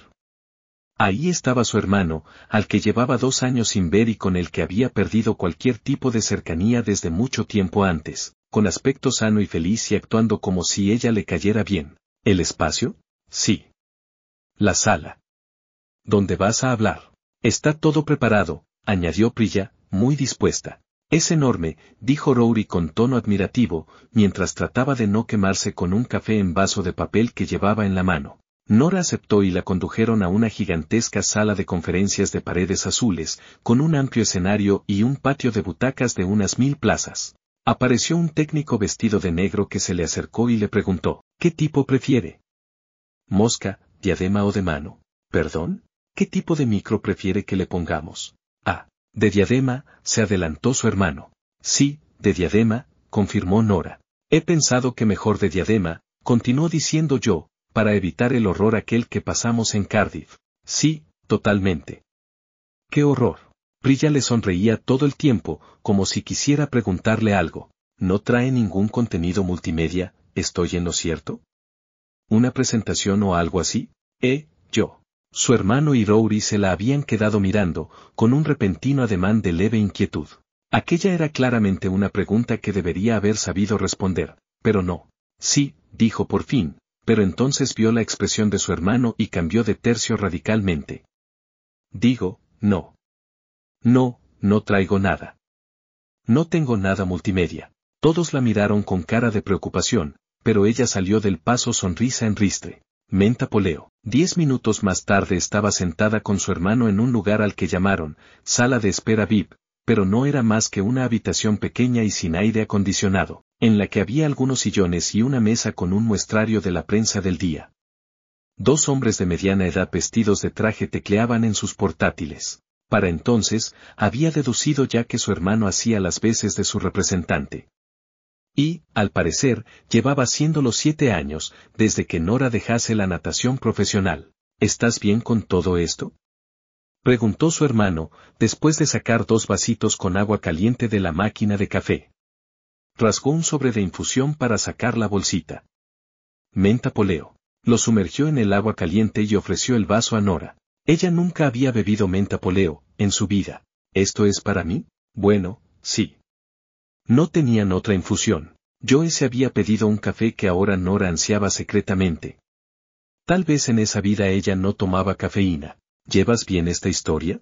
Ahí estaba su hermano, al que llevaba dos años sin ver y con el que había perdido cualquier tipo de cercanía desde mucho tiempo antes, con aspecto sano y feliz y actuando como si ella le cayera bien. ¿El espacio? Sí. La sala. ¿Dónde vas a hablar? Está todo preparado, añadió Priya, muy dispuesta. Es enorme, dijo Rory con tono admirativo, mientras trataba de no quemarse con un café en vaso de papel que llevaba en la mano. Nora aceptó y la condujeron a una gigantesca sala de conferencias de paredes azules, con un amplio escenario y un patio de butacas de unas mil plazas. Apareció un técnico vestido de negro que se le acercó y le preguntó, ¿qué tipo prefiere? ¿Mosca, diadema o de mano? ¿Perdón? ¿Qué tipo de micro prefiere que le pongamos? Ah, de diadema, se adelantó su hermano. Sí, de diadema, confirmó Nora. He pensado que mejor de diadema, continuó diciendo yo, para evitar el horror aquel que pasamos en Cardiff. Sí, totalmente. ¡Qué horror! Prilla le sonreía todo el tiempo, como si quisiera preguntarle algo. ¿No trae ningún contenido multimedia, estoy en lo cierto? ¿Una presentación o algo así? Eh, yo. Su hermano y Rory se la habían quedado mirando, con un repentino ademán de leve inquietud. Aquella era claramente una pregunta que debería haber sabido responder, pero no. Sí, dijo por fin, pero entonces vio la expresión de su hermano y cambió de tercio radicalmente. Digo, no. No, no traigo nada. No tengo nada multimedia. Todos la miraron con cara de preocupación, pero ella salió del paso sonrisa en ristre. Menta poleo. Diez minutos más tarde estaba sentada con su hermano en un lugar al que llamaron sala de espera V I P, pero no era más que una habitación pequeña y sin aire acondicionado, en la que había algunos sillones y una mesa con un muestrario de la prensa del día. Dos hombres de mediana edad vestidos de traje tecleaban en sus portátiles. Para entonces, había deducido ya que su hermano hacía las veces de su representante. Y, al parecer, llevaba haciéndolo siete años, desde que Nora dejase la natación profesional. ¿Estás bien con todo esto?, preguntó su hermano, después de sacar dos vasitos con agua caliente de la máquina de café. Rasgó un sobre de infusión para sacar la bolsita. Menta poleo. Lo sumergió en el agua caliente y ofreció el vaso a Nora. Ella nunca había bebido menta poleo, en su vida. ¿Esto es para mí? Bueno, sí. No tenían otra infusión. Joe se había pedido un café que ahora Nora ansiaba secretamente. Tal vez en esa vida ella no tomaba cafeína. ¿Llevas bien esta historia?,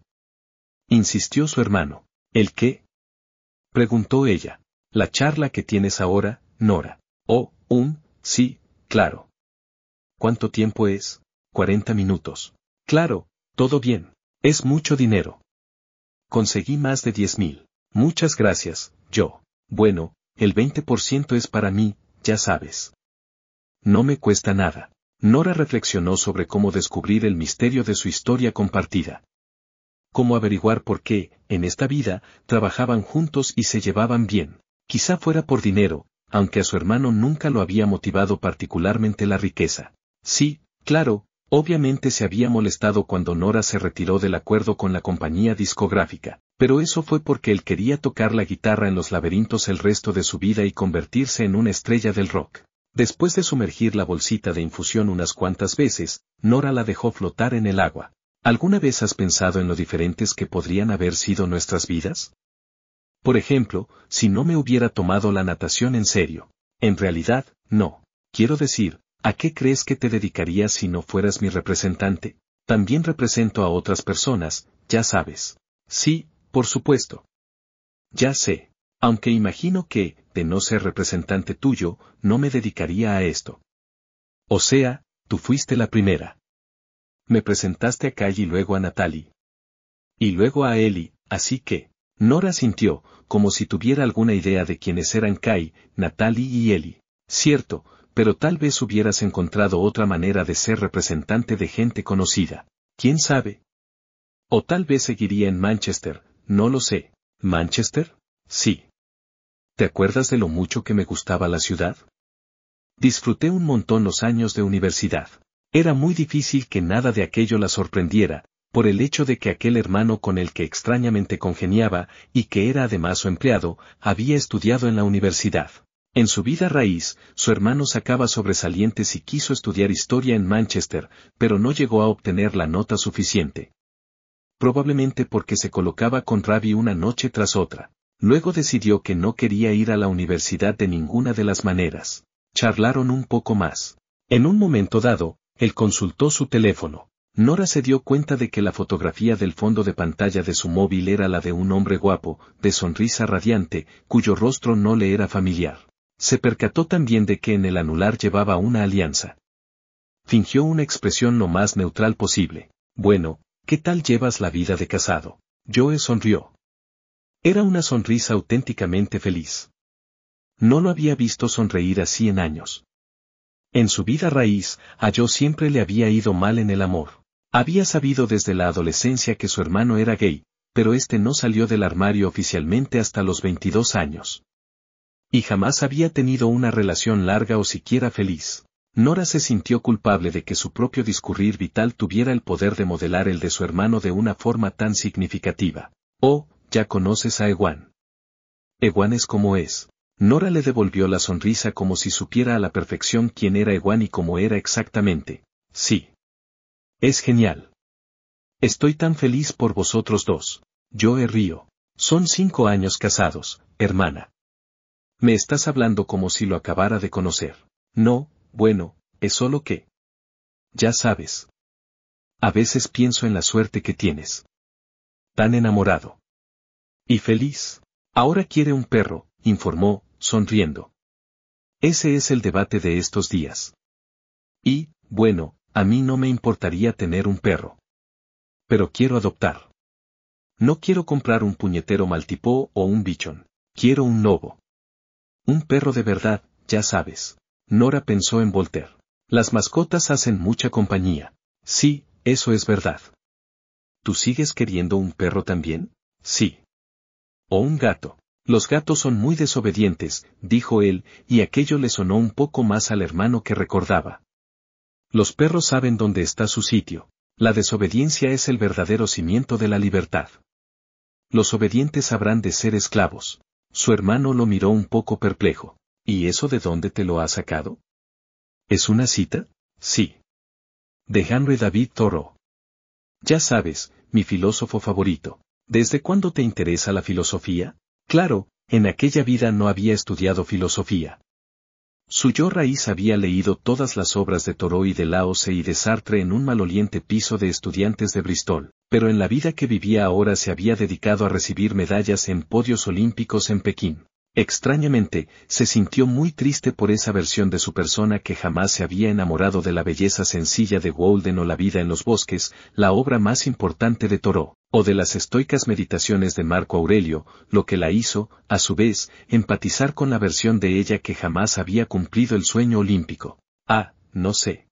insistió su hermano. ¿El qué?, preguntó ella. La charla que tienes ahora, Nora. Oh, un, sí, claro. ¿Cuánto tiempo es? Cuarenta minutos. Claro, todo bien. Es mucho dinero. Conseguí más de diez mil. Muchas gracias, yo. Bueno, el veinte por ciento es para mí, ya sabes. No me cuesta nada. Nora reflexionó sobre cómo descubrir el misterio de su historia compartida. Cómo averiguar por qué, en esta vida, trabajaban juntos y se llevaban bien. Quizá fuera por dinero, aunque a su hermano nunca lo había motivado particularmente la riqueza. Sí, claro, obviamente se había molestado cuando Nora se retiró del acuerdo con la compañía discográfica, pero eso fue porque él quería tocar la guitarra en los laberintos el resto de su vida y convertirse en una estrella del rock. Después de sumergir la bolsita de infusión unas cuantas veces, Nora la dejó flotar en el agua. ¿Alguna vez has pensado en lo diferentes que podrían haber sido nuestras vidas? Por ejemplo, si no me hubiera tomado la natación en serio. En realidad, no. Quiero decir, ¿a qué crees que te dedicarías si no fueras mi representante? También represento a otras personas, ya sabes. Sí, por supuesto. Ya sé. Aunque imagino que, de no ser representante tuyo, no me dedicaría a esto. O sea, tú fuiste la primera. Me presentaste a Kai y luego a Natalie. Y luego a Ellie, así que... Nora sintió, como si tuviera alguna idea de quiénes eran Kai, Natalie y Ellie. Cierto, pero tal vez hubieras encontrado otra manera de ser representante de gente conocida. ¿Quién sabe? O tal vez seguiría en Manchester, no lo sé. ¿Manchester? Sí. ¿Te acuerdas de lo mucho que me gustaba la ciudad? Disfruté un montón los años de universidad. Era muy difícil que nada de aquello la sorprendiera, por el hecho de que aquel hermano con el que extrañamente congeniaba, y que era además su empleado, había estudiado en la universidad. En su vida raíz, su hermano sacaba sobresalientes y quiso estudiar historia en Manchester, pero no llegó a obtener la nota suficiente. Probablemente porque se colocaba con Ravi una noche tras otra. Luego decidió que no quería ir a la universidad de ninguna de las maneras. Charlaron un poco más. En un momento dado, él consultó su teléfono. Nora se dio cuenta de que la fotografía del fondo de pantalla de su móvil era la de un hombre guapo, de sonrisa radiante, cuyo rostro no le era familiar. Se percató también de que en el anular llevaba una alianza. Fingió una expresión lo más neutral posible. Bueno, ¿qué tal llevas la vida de casado? Joe sonrió. Era una sonrisa auténticamente feliz. No lo había visto sonreír así en años. En su vida raíz, a Joe siempre le había ido mal en el amor. Había sabido desde la adolescencia que su hermano era gay, pero este no salió del armario oficialmente hasta los veintidós años. Y jamás había tenido una relación larga o siquiera feliz. Nora se sintió culpable de que su propio discurrir vital tuviera el poder de modelar el de su hermano de una forma tan significativa. Oh, ya conoces a Ewan. Ewan es como es. Nora le devolvió la sonrisa como si supiera a la perfección quién era Ewan y cómo era exactamente. Sí. Es genial. Estoy tan feliz por vosotros dos. Joe río. Son cinco años casados, hermana. Me estás hablando como si lo acabara de conocer. No, bueno, es solo que... Ya sabes. A veces pienso en la suerte que tienes. Tan enamorado. Y feliz. Ahora quiere un perro, informó, sonriendo. Ese es el debate de estos días. Y, bueno, a mí no me importaría tener un perro. Pero quiero adoptar. No quiero comprar un puñetero maltipó o un bichón. Quiero un lobo. Un perro de verdad, ya sabes. Nora pensó en Voltaire. Las mascotas hacen mucha compañía. Sí, eso es verdad. ¿Tú sigues queriendo un perro también? Sí. O un gato. Los gatos son muy desobedientes, dijo él, y aquello le sonó un poco más al hermano que recordaba. Los perros saben dónde está su sitio. La desobediencia es el verdadero cimiento de la libertad. Los obedientes habrán de ser esclavos. Su hermano lo miró un poco perplejo. ¿Y eso de dónde te lo ha sacado? ¿Es una cita? Sí. De Henry David Thoreau. Ya sabes, mi filósofo favorito. ¿Desde cuándo te interesa la filosofía? Claro, en aquella vida no había estudiado filosofía. Su yo raíz había leído todas las obras de Thoreau y de Lao Tse y de Sartre en un maloliente piso de estudiantes de Bristol, pero en la vida que vivía ahora se había dedicado a recibir medallas en podios olímpicos en Pekín. Extrañamente, se sintió muy triste por esa versión de su persona que jamás se había enamorado de la belleza sencilla de Walden o La vida en los bosques, la obra más importante de Thoreau, o de las estoicas meditaciones de Marco Aurelio, lo que la hizo, a su vez, empatizar con la versión de ella que jamás había cumplido el sueño olímpico. Ah, no sé.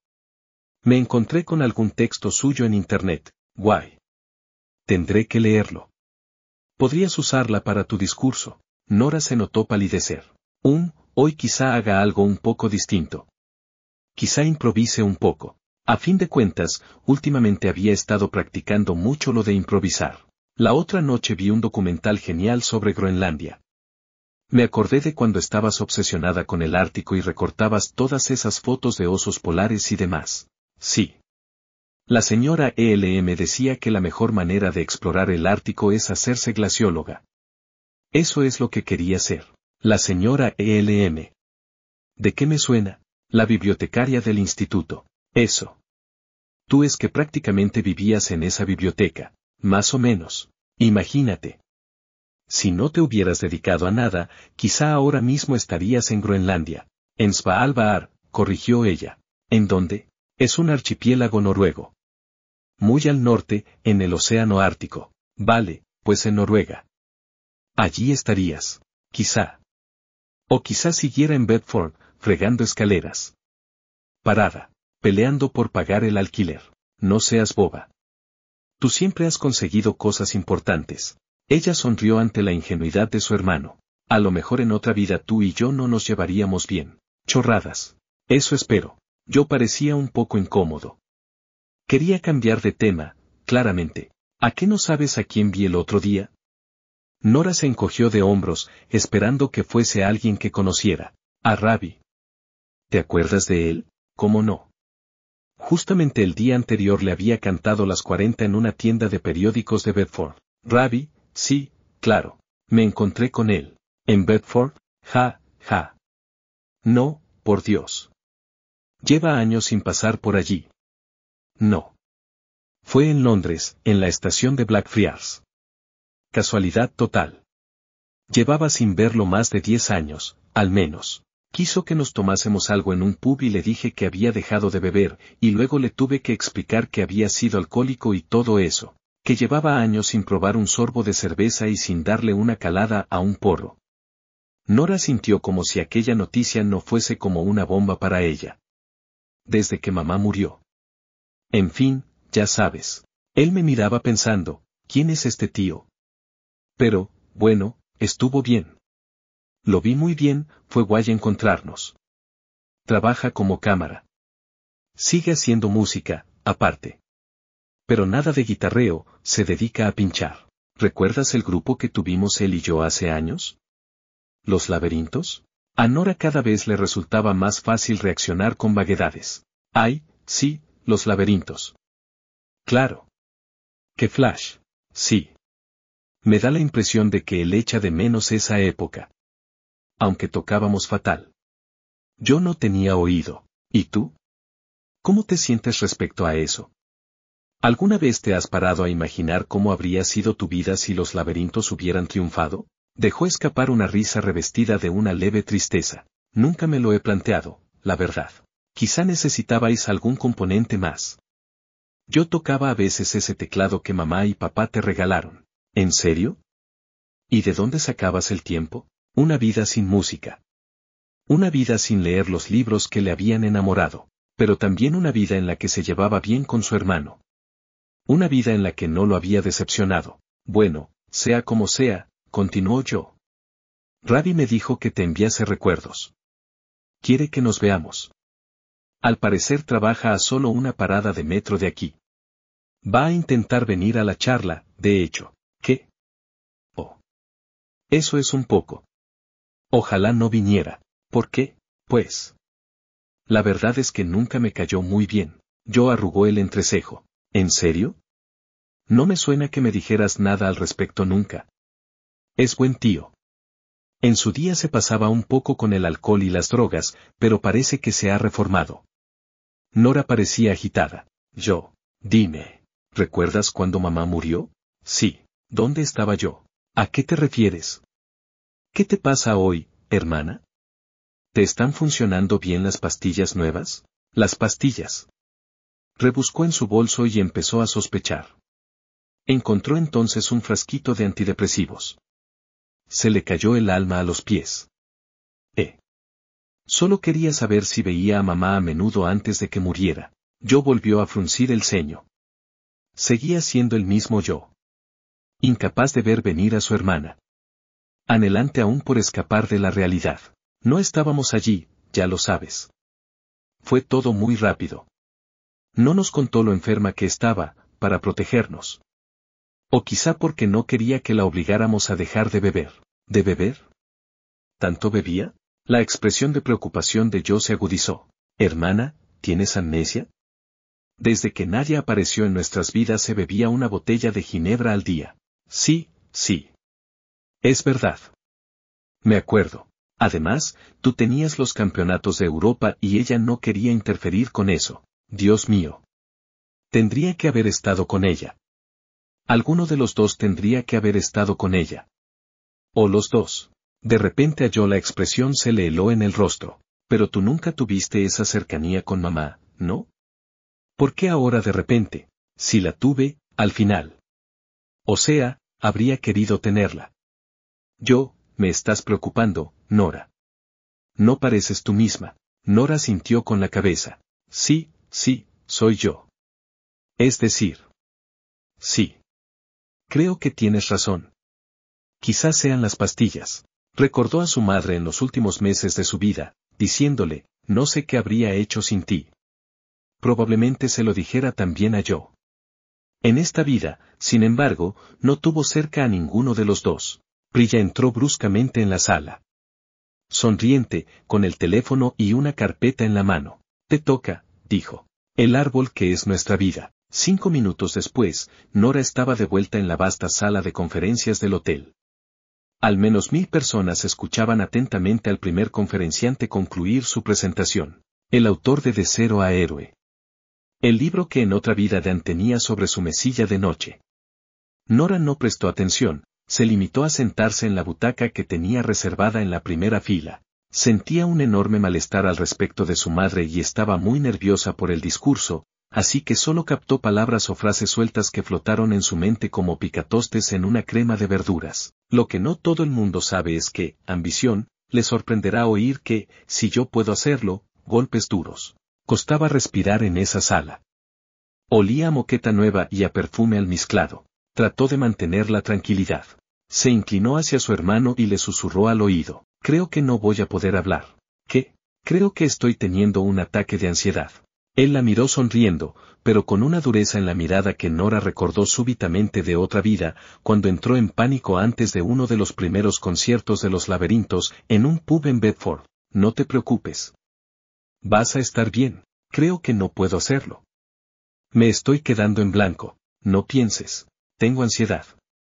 Me encontré con algún texto suyo en internet, guay. Tendré que leerlo. Podrías usarla para tu discurso. Nora se notó palidecer. Un, hoy quizá haga algo un poco distinto. Quizá improvise un poco. A fin de cuentas, últimamente había estado practicando mucho lo de improvisar. La otra noche vi un documental genial sobre Groenlandia. Me acordé de cuando estabas obsesionada con el Ártico y recortabas todas esas fotos de osos polares y demás. Sí. La señora E L M decía que la mejor manera de explorar el Ártico es hacerse glacióloga. Eso es lo que quería ser. La señora E L M. ¿De qué me suena? La bibliotecaria del instituto. Eso. Tú es que prácticamente vivías en esa biblioteca. Más o menos. Imagínate. Si no te hubieras dedicado a nada, quizá ahora mismo estarías en Groenlandia. En Svalbard, corrigió ella. ¿En dónde? Es un archipiélago noruego. Muy al norte, en el océano Ártico. Vale, pues en Noruega. Allí estarías. Quizá. O quizá siguiera en Bedford, fregando escaleras. Parada. Peleando por pagar el alquiler. No seas boba. Tú siempre has conseguido cosas importantes. Ella sonrió ante la ingenuidad de su hermano. A lo mejor en otra vida tú y yo no nos llevaríamos bien. Chorradas. Eso espero. Yo parecía un poco incómodo. Quería cambiar de tema, claramente. ¿A qué no sabes a quién vi el otro día? Nora se encogió de hombros, esperando que fuese alguien que conociera. A Ravi. ¿Te acuerdas de él? ¿Cómo no? Justamente el día anterior le había cantado las cuarenta en una tienda de periódicos de Bedford. Ravi, sí, claro. Me encontré con él. ¿En Bedford? Ja, ja. No, por Dios. Lleva años sin pasar por allí. No. Fue en Londres, en la estación de Blackfriars. Casualidad total. Llevaba sin verlo más de diez años, al menos. Quiso que nos tomásemos algo en un pub y le dije que había dejado de beber, y luego le tuve que explicar que había sido alcohólico y todo eso, que llevaba años sin probar un sorbo de cerveza y sin darle una calada a un porro. Nora sintió como si aquella noticia no fuese como una bomba para ella. Desde que mamá murió. En fin, ya sabes. Él me miraba pensando, ¿quién es este tío? Pero, bueno, estuvo bien. Lo vi muy bien, fue guay encontrarnos. Trabaja como cámara. Sigue haciendo música, aparte. Pero nada de guitarreo, se dedica a pinchar. ¿Recuerdas el grupo que tuvimos él y yo hace años? ¿Los laberintos? A Nora cada vez le resultaba más fácil reaccionar con vaguedades. Ay, sí, los laberintos. Claro. ¡Qué flash! Sí. Me da la impresión de que él echa de menos esa época. Aunque tocábamos fatal. Yo no tenía oído. ¿Y tú? ¿Cómo te sientes respecto a eso? ¿Alguna vez te has parado a imaginar cómo habría sido tu vida si los laberintos hubieran triunfado? Dejó escapar una risa revestida de una leve tristeza. Nunca me lo he planteado, la verdad. Quizá necesitabais algún componente más. Yo tocaba a veces ese teclado que mamá y papá te regalaron. ¿En serio? ¿Y de dónde sacabas el tiempo? Una vida sin música. Una vida sin leer los libros que le habían enamorado, pero también una vida en la que se llevaba bien con su hermano. Una vida en la que no lo había decepcionado. Bueno, sea como sea, continuó yo. Ravi me dijo que te enviase recuerdos. Quiere que nos veamos. Al parecer trabaja a solo una parada de metro de aquí. Va a intentar venir a la charla, de hecho. ¿Qué? Oh. Eso es un poco. Ojalá no viniera. ¿Por qué? Pues. La verdad es que nunca me cayó muy bien. Yo arrugó el entrecejo. ¿En serio? No me suena que me dijeras nada al respecto nunca. Es buen tío. En su día se pasaba un poco con el alcohol y las drogas, pero parece que se ha reformado. Nora parecía agitada. Yo. Dime. ¿Recuerdas cuando mamá murió? Sí. ¿Dónde estaba yo? ¿A qué te refieres? ¿Qué te pasa hoy, hermana? ¿Te están funcionando bien las pastillas nuevas? Las pastillas. Rebuscó en su bolso y empezó a sospechar. Encontró entonces un frasquito de antidepresivos. Se le cayó el alma a los pies. Eh. Solo quería saber si veía a mamá a menudo antes de que muriera. Yo volvió a fruncir el ceño. Seguía siendo el mismo yo. Incapaz de ver venir a su hermana. Anhelante aún por escapar de la realidad. No estábamos allí, ya lo sabes. Fue todo muy rápido. No nos contó lo enferma que estaba, para protegernos. O quizá porque no quería que la obligáramos a dejar de beber. ¿De beber? ¿Tanto bebía? La expresión de preocupación de yo se agudizó. Hermana, ¿tienes amnesia? Desde que nadie apareció en nuestras vidas se bebía una botella de ginebra al día. Sí, sí. Es verdad. Me acuerdo. Además, tú tenías los campeonatos de Europa y ella no quería interferir con eso. Dios mío. Tendría que haber estado con ella. Alguno de los dos tendría que haber estado con ella. O los dos. De repente halló la expresión se le heló en el rostro. Pero tú nunca tuviste esa cercanía con mamá, ¿no? ¿Por qué ahora de repente? Si la tuve, al final. O sea, habría querido tenerla. Yo, me estás preocupando, Nora. No pareces tú misma. Nora sintió con la cabeza. Sí, sí, soy yo. Es decir. Sí. Creo que tienes razón. Quizás sean las pastillas. Recordó a su madre en los últimos meses de su vida, diciéndole, no sé qué habría hecho sin ti. Probablemente se lo dijera también a yo. En esta vida, sin embargo, no tuvo cerca a ninguno de los dos. Priya entró bruscamente en la sala. Sonriente, con el teléfono y una carpeta en la mano. Te toca, dijo. El árbol que es nuestra vida. Cinco minutos después, Nora estaba de vuelta en la vasta sala de conferencias del hotel. Al menos mil personas escuchaban atentamente al primer conferenciante concluir su presentación. El autor de De Cero a Héroe. El libro que en otra vida Dan tenía sobre su mesilla de noche. Nora no prestó atención, se limitó a sentarse en la butaca que tenía reservada en la primera fila. Sentía un enorme malestar al respecto de su madre y estaba muy nerviosa por el discurso, así que solo captó palabras o frases sueltas que flotaron en su mente como picatostes en una crema de verduras. Lo que no todo el mundo sabe es que, ambición, le sorprenderá oír que, si yo puedo hacerlo, golpes duros. Costaba respirar en esa sala. Olía a moqueta nueva y a perfume almizclado. Trató de mantener la tranquilidad. Se inclinó hacia su hermano y le susurró al oído. Creo que no voy a poder hablar. ¿Qué? Creo que estoy teniendo un ataque de ansiedad. Él la miró sonriendo, pero con una dureza en la mirada que Nora recordó súbitamente de otra vida, cuando entró en pánico antes de uno de los primeros conciertos de los Laberintos, en un pub en Bedford. No te preocupes. Vas a estar bien. Creo que no puedo hacerlo. Me estoy quedando en blanco. No pienses. Tengo ansiedad.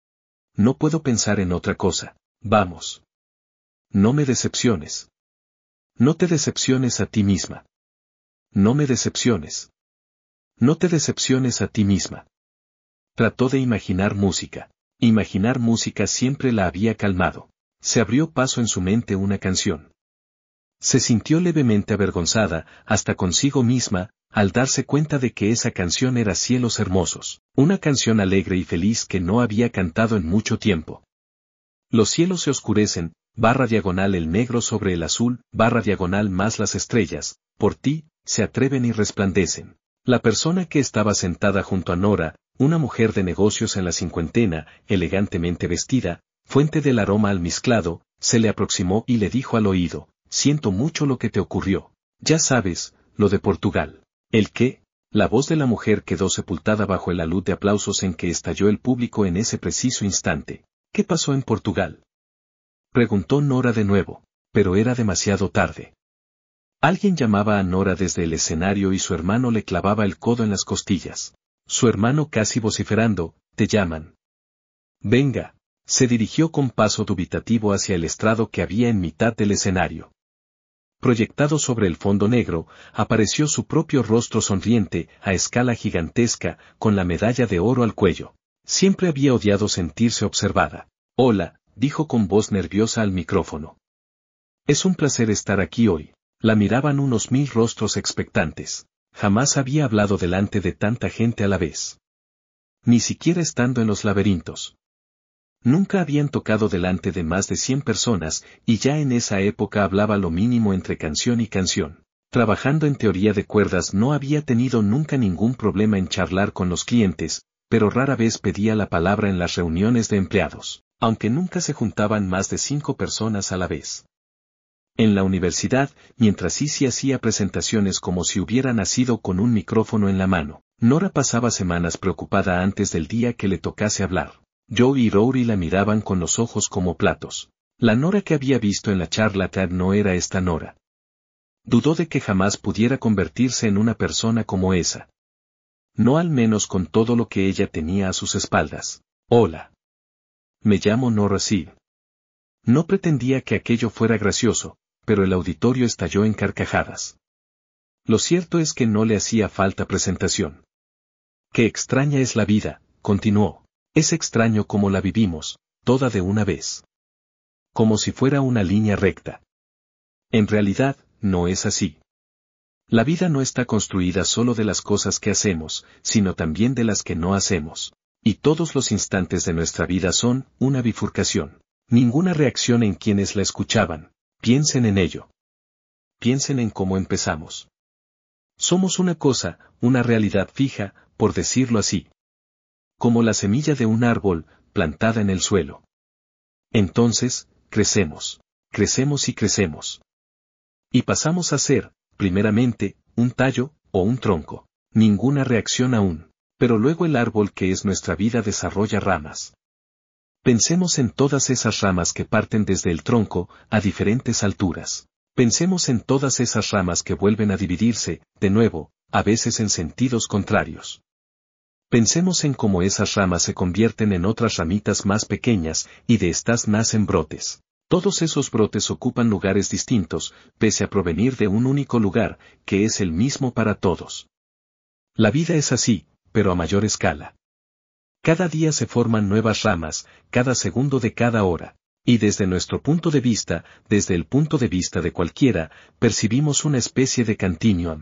No puedo pensar en otra cosa. Vamos. No me decepciones. No te decepciones a ti misma. No me decepciones. No te decepciones a ti misma. Trató de imaginar música. Imaginar música siempre la había calmado. Se abrió paso en su mente una canción. Se sintió levemente avergonzada, hasta consigo misma, al darse cuenta de que esa canción era Cielos Hermosos, una canción alegre y feliz que no había cantado en mucho tiempo. Los cielos se oscurecen, barra diagonal el negro sobre el azul, barra diagonal más las estrellas, por ti, se atreven y resplandecen. La persona que estaba sentada junto a Nora, una mujer de negocios en la cincuentena, elegantemente vestida, fuente del aroma almizclado, se le aproximó y le dijo al oído, siento mucho lo que te ocurrió. Ya sabes, lo de Portugal. ¿El qué? La voz de la mujer quedó sepultada bajo el alud de aplausos en que estalló el público en ese preciso instante. ¿Qué pasó en Portugal? Preguntó Nora de nuevo, pero era demasiado tarde. Alguien llamaba a Nora desde el escenario y su hermano le clavaba el codo en las costillas. Su hermano casi vociferando, te llaman. Venga, se dirigió con paso dubitativo hacia el estrado que había en mitad del escenario. Proyectado sobre el fondo negro, apareció su propio rostro sonriente, a escala gigantesca, con la medalla de oro al cuello. Siempre había odiado sentirse observada. Hola, dijo con voz nerviosa al micrófono. Es un placer estar aquí hoy. La miraban unos mil rostros expectantes. Jamás había hablado delante de tanta gente a la vez. Ni siquiera estando en los laberintos. Nunca habían tocado delante de más de cien personas, y ya en esa época hablaba lo mínimo entre canción y canción. Trabajando en teoría de cuerdas no había tenido nunca ningún problema en charlar con los clientes, pero rara vez pedía la palabra en las reuniones de empleados, aunque nunca se juntaban más de cinco personas a la vez. En la universidad, mientras Sissy hacía presentaciones como si hubiera nacido con un micrófono en la mano, Nora pasaba semanas preocupada antes del día que le tocase hablar. Joe y Rory la miraban con los ojos como platos. La Nora que había visto en la charla T E D no era esta Nora. Dudó de que jamás pudiera convertirse en una persona como esa. No al menos con todo lo que ella tenía a sus espaldas. Hola. Me llamo Nora Seed. No pretendía que aquello fuera gracioso, pero el auditorio estalló en carcajadas. Lo cierto es que no le hacía falta presentación. Qué extraña es la vida, continuó. Es extraño como la vivimos, toda de una vez. Como si fuera una línea recta. En realidad, no es así. La vida no está construida solo de las cosas que hacemos, sino también de las que no hacemos. Y todos los instantes de nuestra vida son una bifurcación. Ninguna reacción en quienes la escuchaban. Piensen en ello. Piensen en cómo empezamos. Somos una cosa, una realidad fija, por decirlo así. Como la semilla de un árbol, plantada en el suelo. Entonces, crecemos, crecemos y crecemos. Y pasamos a ser, primeramente, un tallo, o un tronco. Ninguna reacción aún, pero luego el árbol que es nuestra vida desarrolla ramas. Pensemos en todas esas ramas que parten desde el tronco, a diferentes alturas. Pensemos en todas esas ramas que vuelven a dividirse, de nuevo, a veces en sentidos contrarios. Pensemos en cómo esas ramas se convierten en otras ramitas más pequeñas, y de estas nacen brotes. Todos esos brotes ocupan lugares distintos, pese a provenir de un único lugar, que es el mismo para todos. La vida es así, pero a mayor escala. Cada día se forman nuevas ramas, cada segundo de cada hora. Y desde nuestro punto de vista, desde el punto de vista de cualquiera, percibimos una especie de continuum.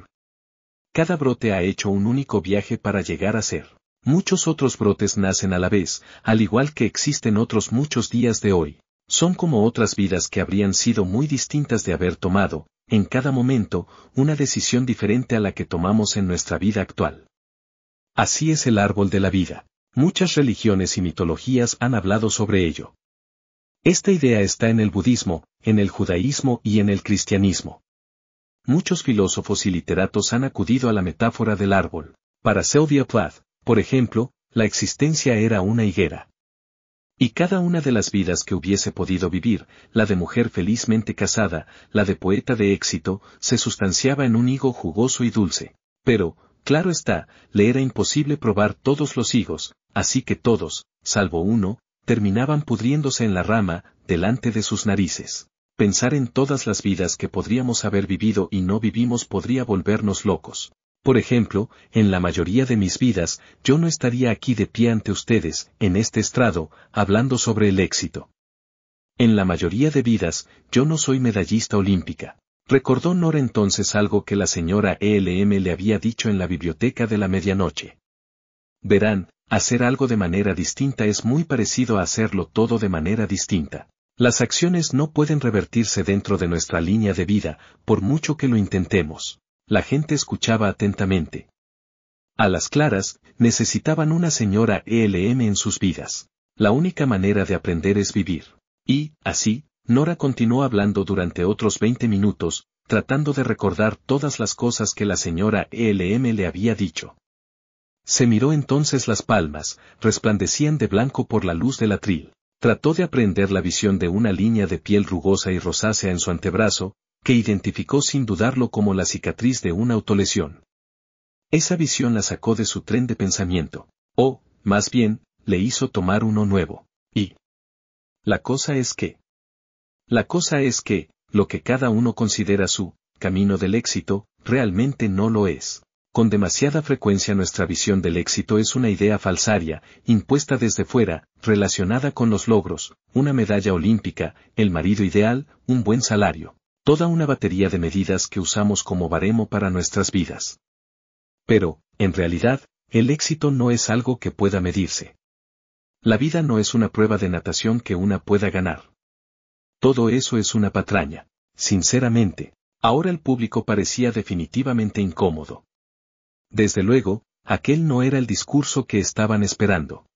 Cada brote ha hecho un único viaje para llegar a ser. Muchos otros brotes nacen a la vez, al igual que existen otros muchos días de hoy. Son como otras vidas que habrían sido muy distintas de haber tomado, en cada momento, una decisión diferente a la que tomamos en nuestra vida actual. Así es el árbol de la vida. Muchas religiones y mitologías han hablado sobre ello. Esta idea está en el budismo, en el judaísmo y en el cristianismo. Muchos filósofos y literatos han acudido a la metáfora del árbol. Para Sylvia Plath, por ejemplo, la existencia era una higuera. Y cada una de las vidas que hubiese podido vivir, la de mujer felizmente casada, la de poeta de éxito, se sustanciaba en un higo jugoso y dulce. Pero, claro está, le era imposible probar todos los higos, así que todos, salvo uno, terminaban pudriéndose en la rama, delante de sus narices. Pensar en todas las vidas que podríamos haber vivido y no vivimos podría volvernos locos. Por ejemplo, en la mayoría de mis vidas, yo no estaría aquí de pie ante ustedes, en este estrado, hablando sobre el éxito. En la mayoría de vidas, yo no soy medallista olímpica. Recordó Nora entonces algo que la señora E L M le había dicho en la biblioteca de la medianoche. Verán, hacer algo de manera distinta es muy parecido a hacerlo todo de manera distinta. Las acciones no pueden revertirse dentro de nuestra línea de vida, por mucho que lo intentemos. La gente escuchaba atentamente. A las claras, necesitaban una señora E L M en sus vidas. La única manera de aprender es vivir. Y, así, Nora continuó hablando durante otros veinte minutos, tratando de recordar todas las cosas que la señora E L M le había dicho. Se miró entonces las palmas, resplandecían de blanco por la luz del atril. Trató de aprender la visión de una línea de piel rugosa y rosácea en su antebrazo, que identificó sin dudarlo como la cicatriz de una autolesión. Esa visión la sacó de su tren de pensamiento, o, más bien, le hizo tomar uno nuevo. Y la cosa es que... La cosa es que, lo que cada uno considera su camino del éxito, realmente no lo es. Con demasiada frecuencia nuestra visión del éxito es una idea falsaria, impuesta desde fuera, relacionada con los logros, una medalla olímpica, el marido ideal, un buen salario. Toda una batería de medidas que usamos como baremo para nuestras vidas. Pero, en realidad, el éxito no es algo que pueda medirse. La vida no es una prueba de natación que una pueda ganar. Todo eso es una patraña. Sinceramente, ahora el público parecía definitivamente incómodo. Desde luego, aquel no era el discurso que estaban esperando.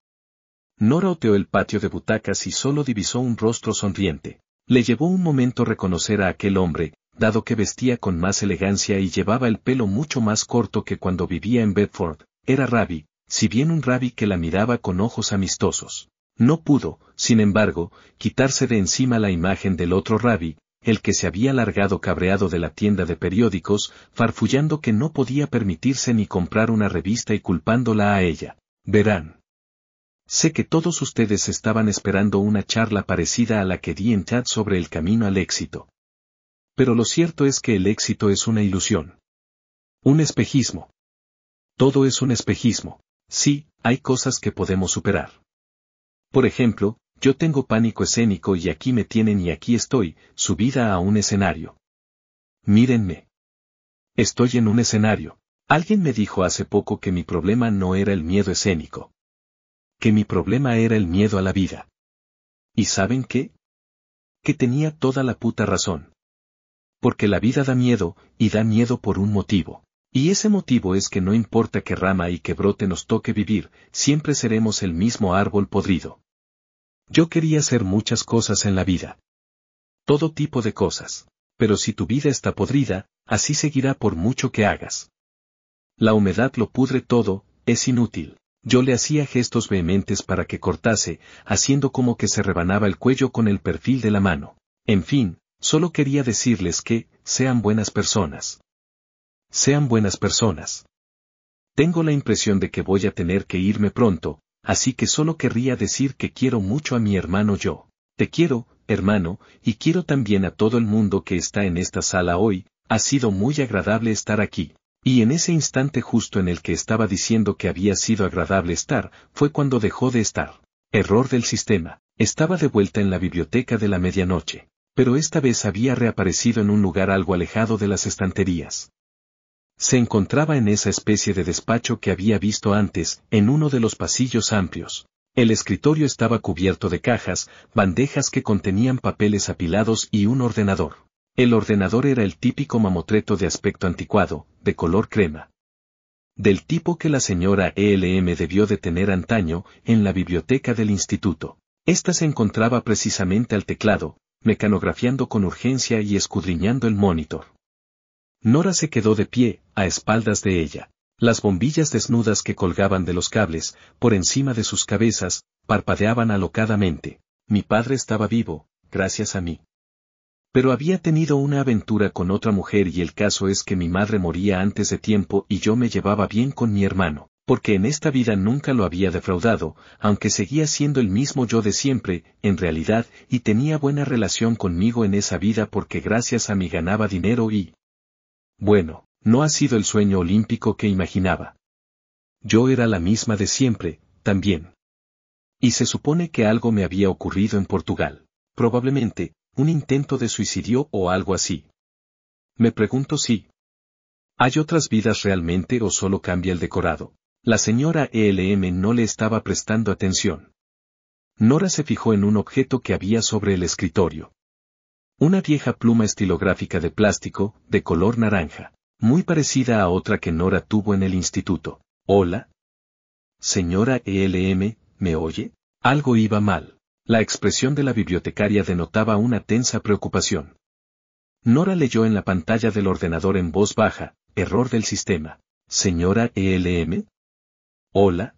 Nora oteó el patio de butacas y solo divisó un rostro sonriente. Le llevó un momento reconocer a aquel hombre, dado que vestía con más elegancia y llevaba el pelo mucho más corto que cuando vivía en Bedford. Era Ravi, si bien un Ravi que la miraba con ojos amistosos. No pudo, sin embargo, quitarse de encima la imagen del otro Ravi, el que se había largado cabreado de la tienda de periódicos, farfullando que no podía permitirse ni comprar una revista y culpándola a ella. Verán. Sé que todos ustedes estaban esperando una charla parecida a la que di en T A D sobre el camino al éxito. Pero lo cierto es que el éxito es una ilusión. Un espejismo. Todo es un espejismo. Sí, hay cosas que podemos superar. Por ejemplo, yo tengo pánico escénico y aquí me tienen y aquí estoy, subida a un escenario. Mírenme. Estoy en un escenario. Alguien me dijo hace poco que mi problema no era el miedo escénico. Que mi problema era el miedo a la vida. ¿Y saben qué? Que tenía toda la puta razón. Porque la vida da miedo, y da miedo por un motivo. Y ese motivo es que no importa qué rama y qué brote nos toque vivir, siempre seremos el mismo árbol podrido. Yo quería hacer muchas cosas en la vida. Todo tipo de cosas. Pero si tu vida está podrida, así seguirá por mucho que hagas. La humedad lo pudre todo, es inútil. Yo le hacía gestos vehementes para que cortase, haciendo como que se rebanaba el cuello con el perfil de la mano. En fin, solo quería decirles que, sean buenas personas. Sean buenas personas. Tengo la impresión de que voy a tener que irme pronto, así que solo querría decir que quiero mucho a mi hermano yo. Te quiero, hermano, y quiero también a todo el mundo que está en esta sala hoy, ha sido muy agradable estar aquí. Y en ese instante justo en el que estaba diciendo que había sido agradable estar, fue cuando dejó de estar. Error del sistema. Estaba de vuelta en la biblioteca de la medianoche, pero esta vez había reaparecido en un lugar algo alejado de las estanterías. Se encontraba en esa especie de despacho que había visto antes, en uno de los pasillos amplios. El escritorio estaba cubierto de cajas, bandejas que contenían papeles apilados y un ordenador. El ordenador era el típico mamotreto de aspecto anticuado, de color crema. Del tipo que la señora E L M debió de tener antaño, en la biblioteca del instituto. Esta se encontraba precisamente al teclado, mecanografiando con urgencia y escudriñando el monitor. Nora se quedó de pie, a espaldas de ella. Las bombillas desnudas que colgaban de los cables, por encima de sus cabezas, parpadeaban alocadamente. Mi padre estaba vivo, gracias a mí. Pero había tenido una aventura con otra mujer y el caso es que mi madre moría antes de tiempo y yo me llevaba bien con mi hermano, porque en esta vida nunca lo había defraudado, aunque seguía siendo el mismo yo de siempre, en realidad, y tenía buena relación conmigo en esa vida porque gracias a mí ganaba dinero y... Bueno, no ha sido el sueño olímpico que imaginaba. Yo era la misma de siempre, también. Y se supone que algo me había ocurrido en Portugal. Probablemente, un intento de suicidio o algo así. Me pregunto si ¿hay otras vidas realmente o solo cambia el decorado? La señora E L M no le estaba prestando atención. Nora se fijó en un objeto que había sobre el escritorio. Una vieja pluma estilográfica de plástico, de color naranja, muy parecida a otra que Nora tuvo en el instituto. ¿Hola? Señora E L M, ¿me oye? Algo iba mal. La expresión de la bibliotecaria denotaba una tensa preocupación. Nora leyó en la pantalla del ordenador en voz baja, error del sistema. ¿Señora E L M? ¿Hola?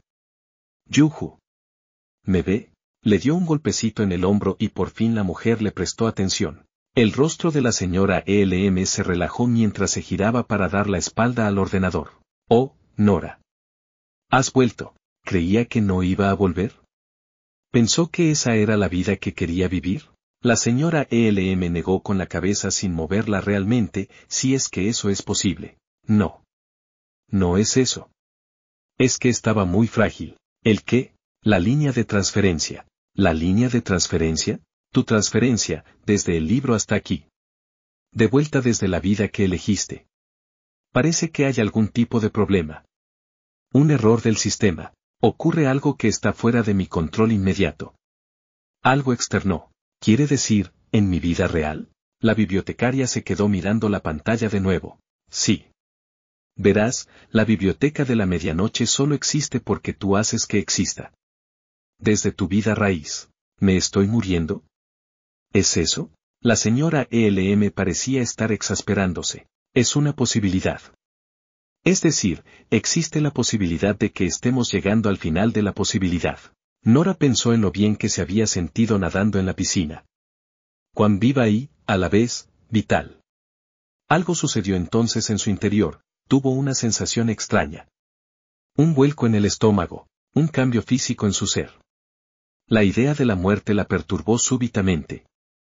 Yuhu. ¿Me ve? Le dio un golpecito en el hombro y por fin la mujer le prestó atención. El rostro de la señora E L M se relajó mientras se giraba para dar la espalda al ordenador. Oh, Nora. ¿Has vuelto? ¿Creía que no iba a volver? ¿Pensó que esa era la vida que quería vivir? La señora E L M negó con la cabeza sin moverla realmente, si es que eso es posible. No. No es eso. Es que estaba muy frágil. ¿El qué? La línea de transferencia. ¿La línea de transferencia? Tu transferencia, desde el libro hasta aquí. De vuelta desde la vida que elegiste. Parece que hay algún tipo de problema. Un error del sistema. Ocurre algo que está fuera de mi control inmediato. Algo externo. ¿Quiere decir, en mi vida real? La bibliotecaria se quedó mirando la pantalla de nuevo. Sí. Verás, la biblioteca de la medianoche solo existe porque tú haces que exista. Desde tu vida raíz. ¿Me estoy muriendo? ¿Es eso? La señora E L M parecía estar exasperándose. Es una posibilidad. Es decir, existe la posibilidad de que estemos llegando al final de la posibilidad. Nora pensó en lo bien que se había sentido nadando en la piscina. Cuán viva y, a la vez, vital. Algo sucedió entonces en su interior, tuvo una sensación extraña. Un vuelco en el estómago, un cambio físico en su ser. La idea de la muerte la perturbó súbitamente.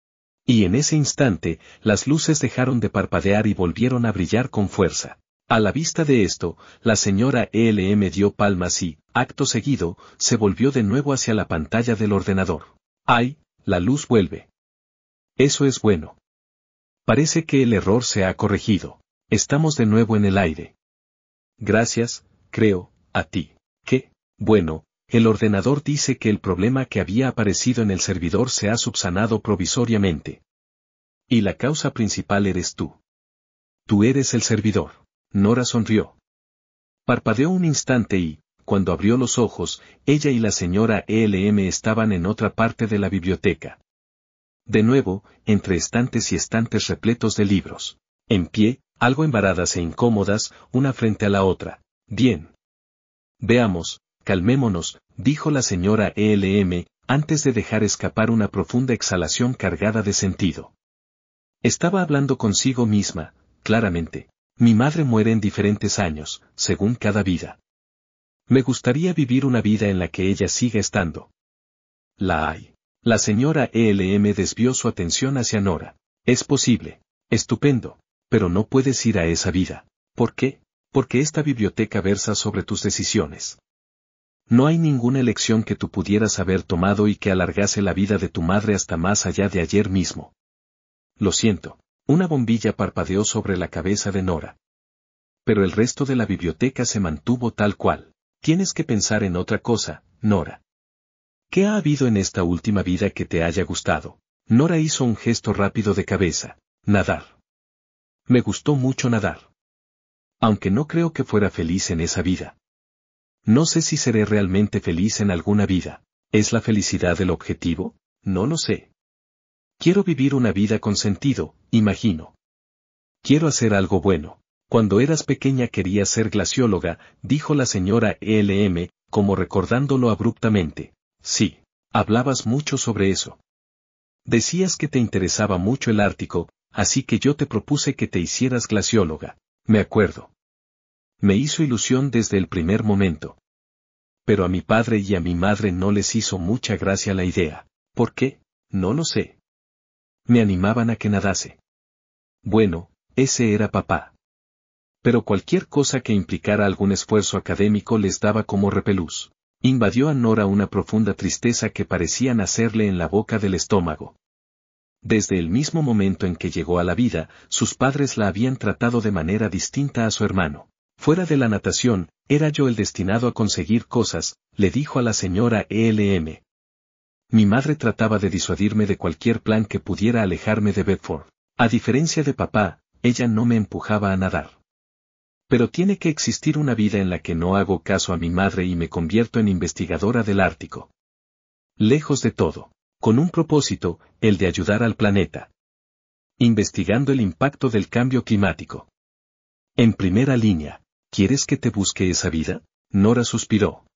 Y en ese instante, las luces dejaron de parpadear y volvieron a brillar con fuerza. A la vista de esto, la señora E L M dio palmas y, acto seguido, se volvió de nuevo hacia la pantalla del ordenador. ¡Ay! La luz vuelve. Eso es bueno. Parece que el error se ha corregido. Estamos de nuevo en el aire. Gracias, creo, a ti. ¿Qué? Bueno, el ordenador dice que el problema que había aparecido en el servidor se ha subsanado provisoriamente. Y la causa principal eres tú. Tú eres el servidor. Nora sonrió. Parpadeó un instante y, cuando abrió los ojos, ella y la señora E L M estaban en otra parte de la biblioteca. De nuevo, entre estantes y estantes repletos de libros. En pie, algo embaradas e incómodas, una frente a la otra. Bien. Veamos, calmémonos, dijo la señora E L M, antes de dejar escapar una profunda exhalación cargada de sentido. Estaba hablando consigo misma, claramente. Mi madre muere en diferentes años, según cada vida. Me gustaría vivir una vida en la que ella siga estando. La hay. La señora E L M desvió su atención hacia Nora. Es posible. Estupendo. Pero no puedes ir a esa vida. ¿Por qué? Porque esta biblioteca versa sobre tus decisiones. No hay ninguna elección que tú pudieras haber tomado y que alargase la vida de tu madre hasta más allá de ayer mismo. Lo siento. Una bombilla parpadeó sobre la cabeza de Nora. Pero el resto de la biblioteca se mantuvo tal cual. Tienes que pensar en otra cosa, Nora. ¿Qué ha habido en esta última vida que te haya gustado? Nora hizo un gesto rápido de cabeza. Nadar. Me gustó mucho nadar. Aunque no creo que fuera feliz en esa vida. No sé si seré realmente feliz en alguna vida. ¿Es la felicidad el objetivo? No lo sé. Quiero vivir una vida con sentido, imagino. Quiero hacer algo bueno. Cuando eras pequeña querías ser glacióloga, dijo la señora E L M, como recordándolo abruptamente. Sí, hablabas mucho sobre eso. Decías que te interesaba mucho el Ártico, así que yo te propuse que te hicieras glacióloga. Me acuerdo. Me hizo ilusión desde el primer momento. Pero a mi padre y a mi madre no les hizo mucha gracia la idea. ¿Por qué? No lo sé. Me animaban a que nadase. Bueno, ese era papá. Pero cualquier cosa que implicara algún esfuerzo académico les daba como repelús. Invadió a Nora una profunda tristeza que parecía nacerle en la boca del estómago. Desde el mismo momento en que llegó a la vida, sus padres la habían tratado de manera distinta a su hermano. Fuera de la natación, era yo el destinado a conseguir cosas, le dijo a la señora E L M. Mi madre trataba de disuadirme de cualquier plan que pudiera alejarme de Bedford. A diferencia de papá, ella no me empujaba a nadar. Pero tiene que existir una vida en la que no hago caso a mi madre y me convierto en investigadora del Ártico. Lejos de todo. Con un propósito, el de ayudar al planeta. Investigando el impacto del cambio climático. En primera línea, ¿quieres que te busque esa vida? Nora suspiró.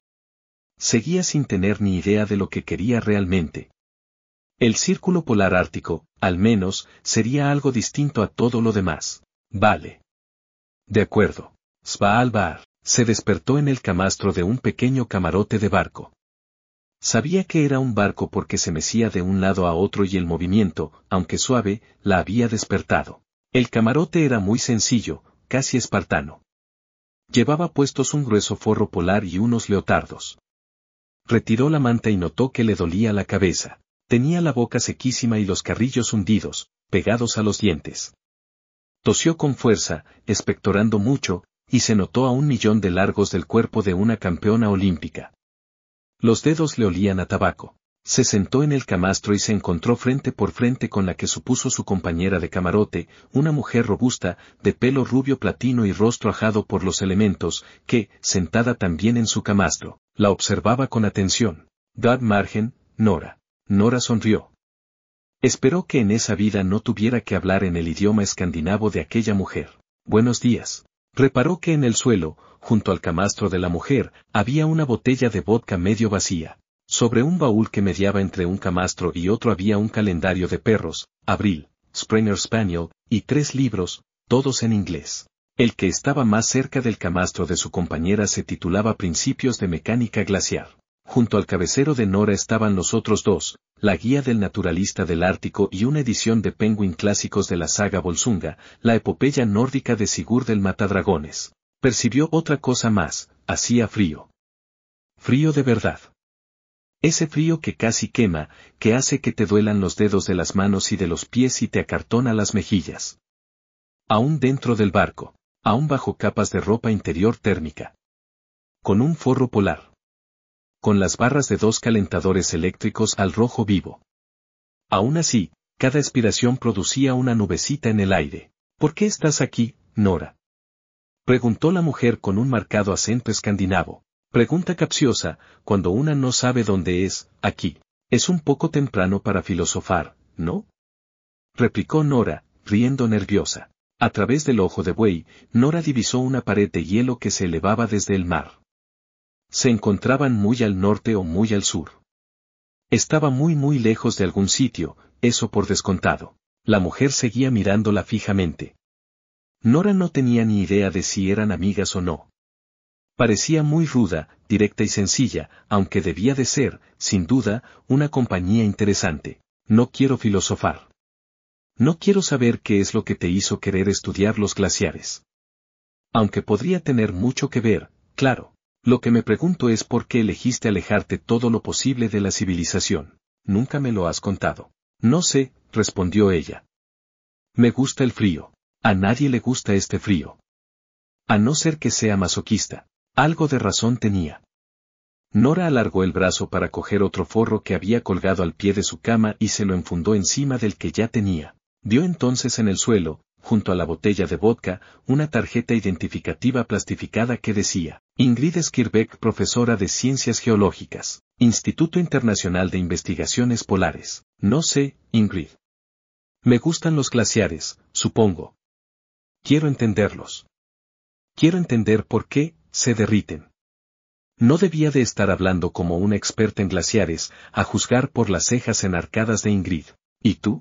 Seguía sin tener ni idea de lo que quería realmente. El círculo polar ártico, al menos, sería algo distinto a todo lo demás. Vale. De acuerdo. Svalbard se despertó en el camastro de un pequeño camarote de barco. Sabía que era un barco porque se mecía de un lado a otro y el movimiento, aunque suave, la había despertado. El camarote era muy sencillo, casi espartano. Llevaba puestos un grueso forro polar y unos leotardos. Retiró la manta y notó que le dolía la cabeza. Tenía la boca sequísima y los carrillos hundidos, pegados a los dientes. Tosió con fuerza, expectorando mucho, y se notó a un millón de largos del cuerpo de una campeona olímpica. Los dedos le olían a tabaco. Se sentó en el camastro y se encontró frente por frente con la que supuso su compañera de camarote, una mujer robusta, de pelo rubio platino y rostro ajado por los elementos, que, sentada también en su camastro, la observaba con atención. Dad Margen, Nora. Nora sonrió. Esperó que en esa vida no tuviera que hablar en el idioma escandinavo de aquella mujer. Buenos días. Reparó que en el suelo, junto al camastro de la mujer, había una botella de vodka medio vacía. Sobre un baúl que mediaba entre un camastro y otro había un calendario de perros, Abril, Springer Spaniel, y tres libros, todos en inglés. El que estaba más cerca del camastro de su compañera se titulaba Principios de Mecánica Glaciar. Junto al cabecero de Nora estaban los otros dos, la Guía del Naturalista del Ártico y una edición de Penguin clásicos de la saga Volsunga, la epopeya nórdica de Sigurd el Matadragones. Percibió otra cosa más, hacía frío. Frío de verdad. Ese frío que casi quema, que hace que te duelan los dedos de las manos y de los pies y te acartona las mejillas. Aún dentro del barco, aún bajo capas de ropa interior térmica. Con un forro polar. Con las barras de dos calentadores eléctricos al rojo vivo. Aún así, cada expiración producía una nubecita en el aire. ¿Por qué estás aquí, Nora? Preguntó la mujer con un marcado acento escandinavo. Pregunta capciosa, cuando una no sabe dónde es, aquí. Es un poco temprano para filosofar, ¿no? Replicó Nora, riendo nerviosa. A través del ojo de buey, Nora divisó una pared de hielo que se elevaba desde el mar. Se encontraban muy al norte o muy al sur. Estaba muy muy lejos de algún sitio, eso por descontado. La mujer seguía mirándola fijamente. Nora no tenía ni idea de si eran amigas o no. Parecía muy ruda, directa y sencilla, aunque debía de ser, sin duda, una compañía interesante. No quiero filosofar. No quiero saber qué es lo que te hizo querer estudiar los glaciares. Aunque podría tener mucho que ver, claro. Lo que me pregunto es por qué elegiste alejarte todo lo posible de la civilización. Nunca me lo has contado. No sé, respondió ella. Me gusta el frío. A nadie le gusta este frío. A no ser que sea masoquista. Algo de razón tenía. Nora alargó el brazo para coger otro forro que había colgado al pie de su cama y se lo enfundó encima del que ya tenía. Vio entonces en el suelo, junto a la botella de vodka, una tarjeta identificativa plastificada que decía, Ingrid Skirbeck, profesora de Ciencias Geológicas, Instituto Internacional de Investigaciones Polares. No sé, Ingrid. Me gustan los glaciares, supongo. Quiero entenderlos. Quiero entender por qué se derriten. No debía de estar hablando como una experta en glaciares, a juzgar por las cejas enarcadas de Ingrid. ¿Y tú?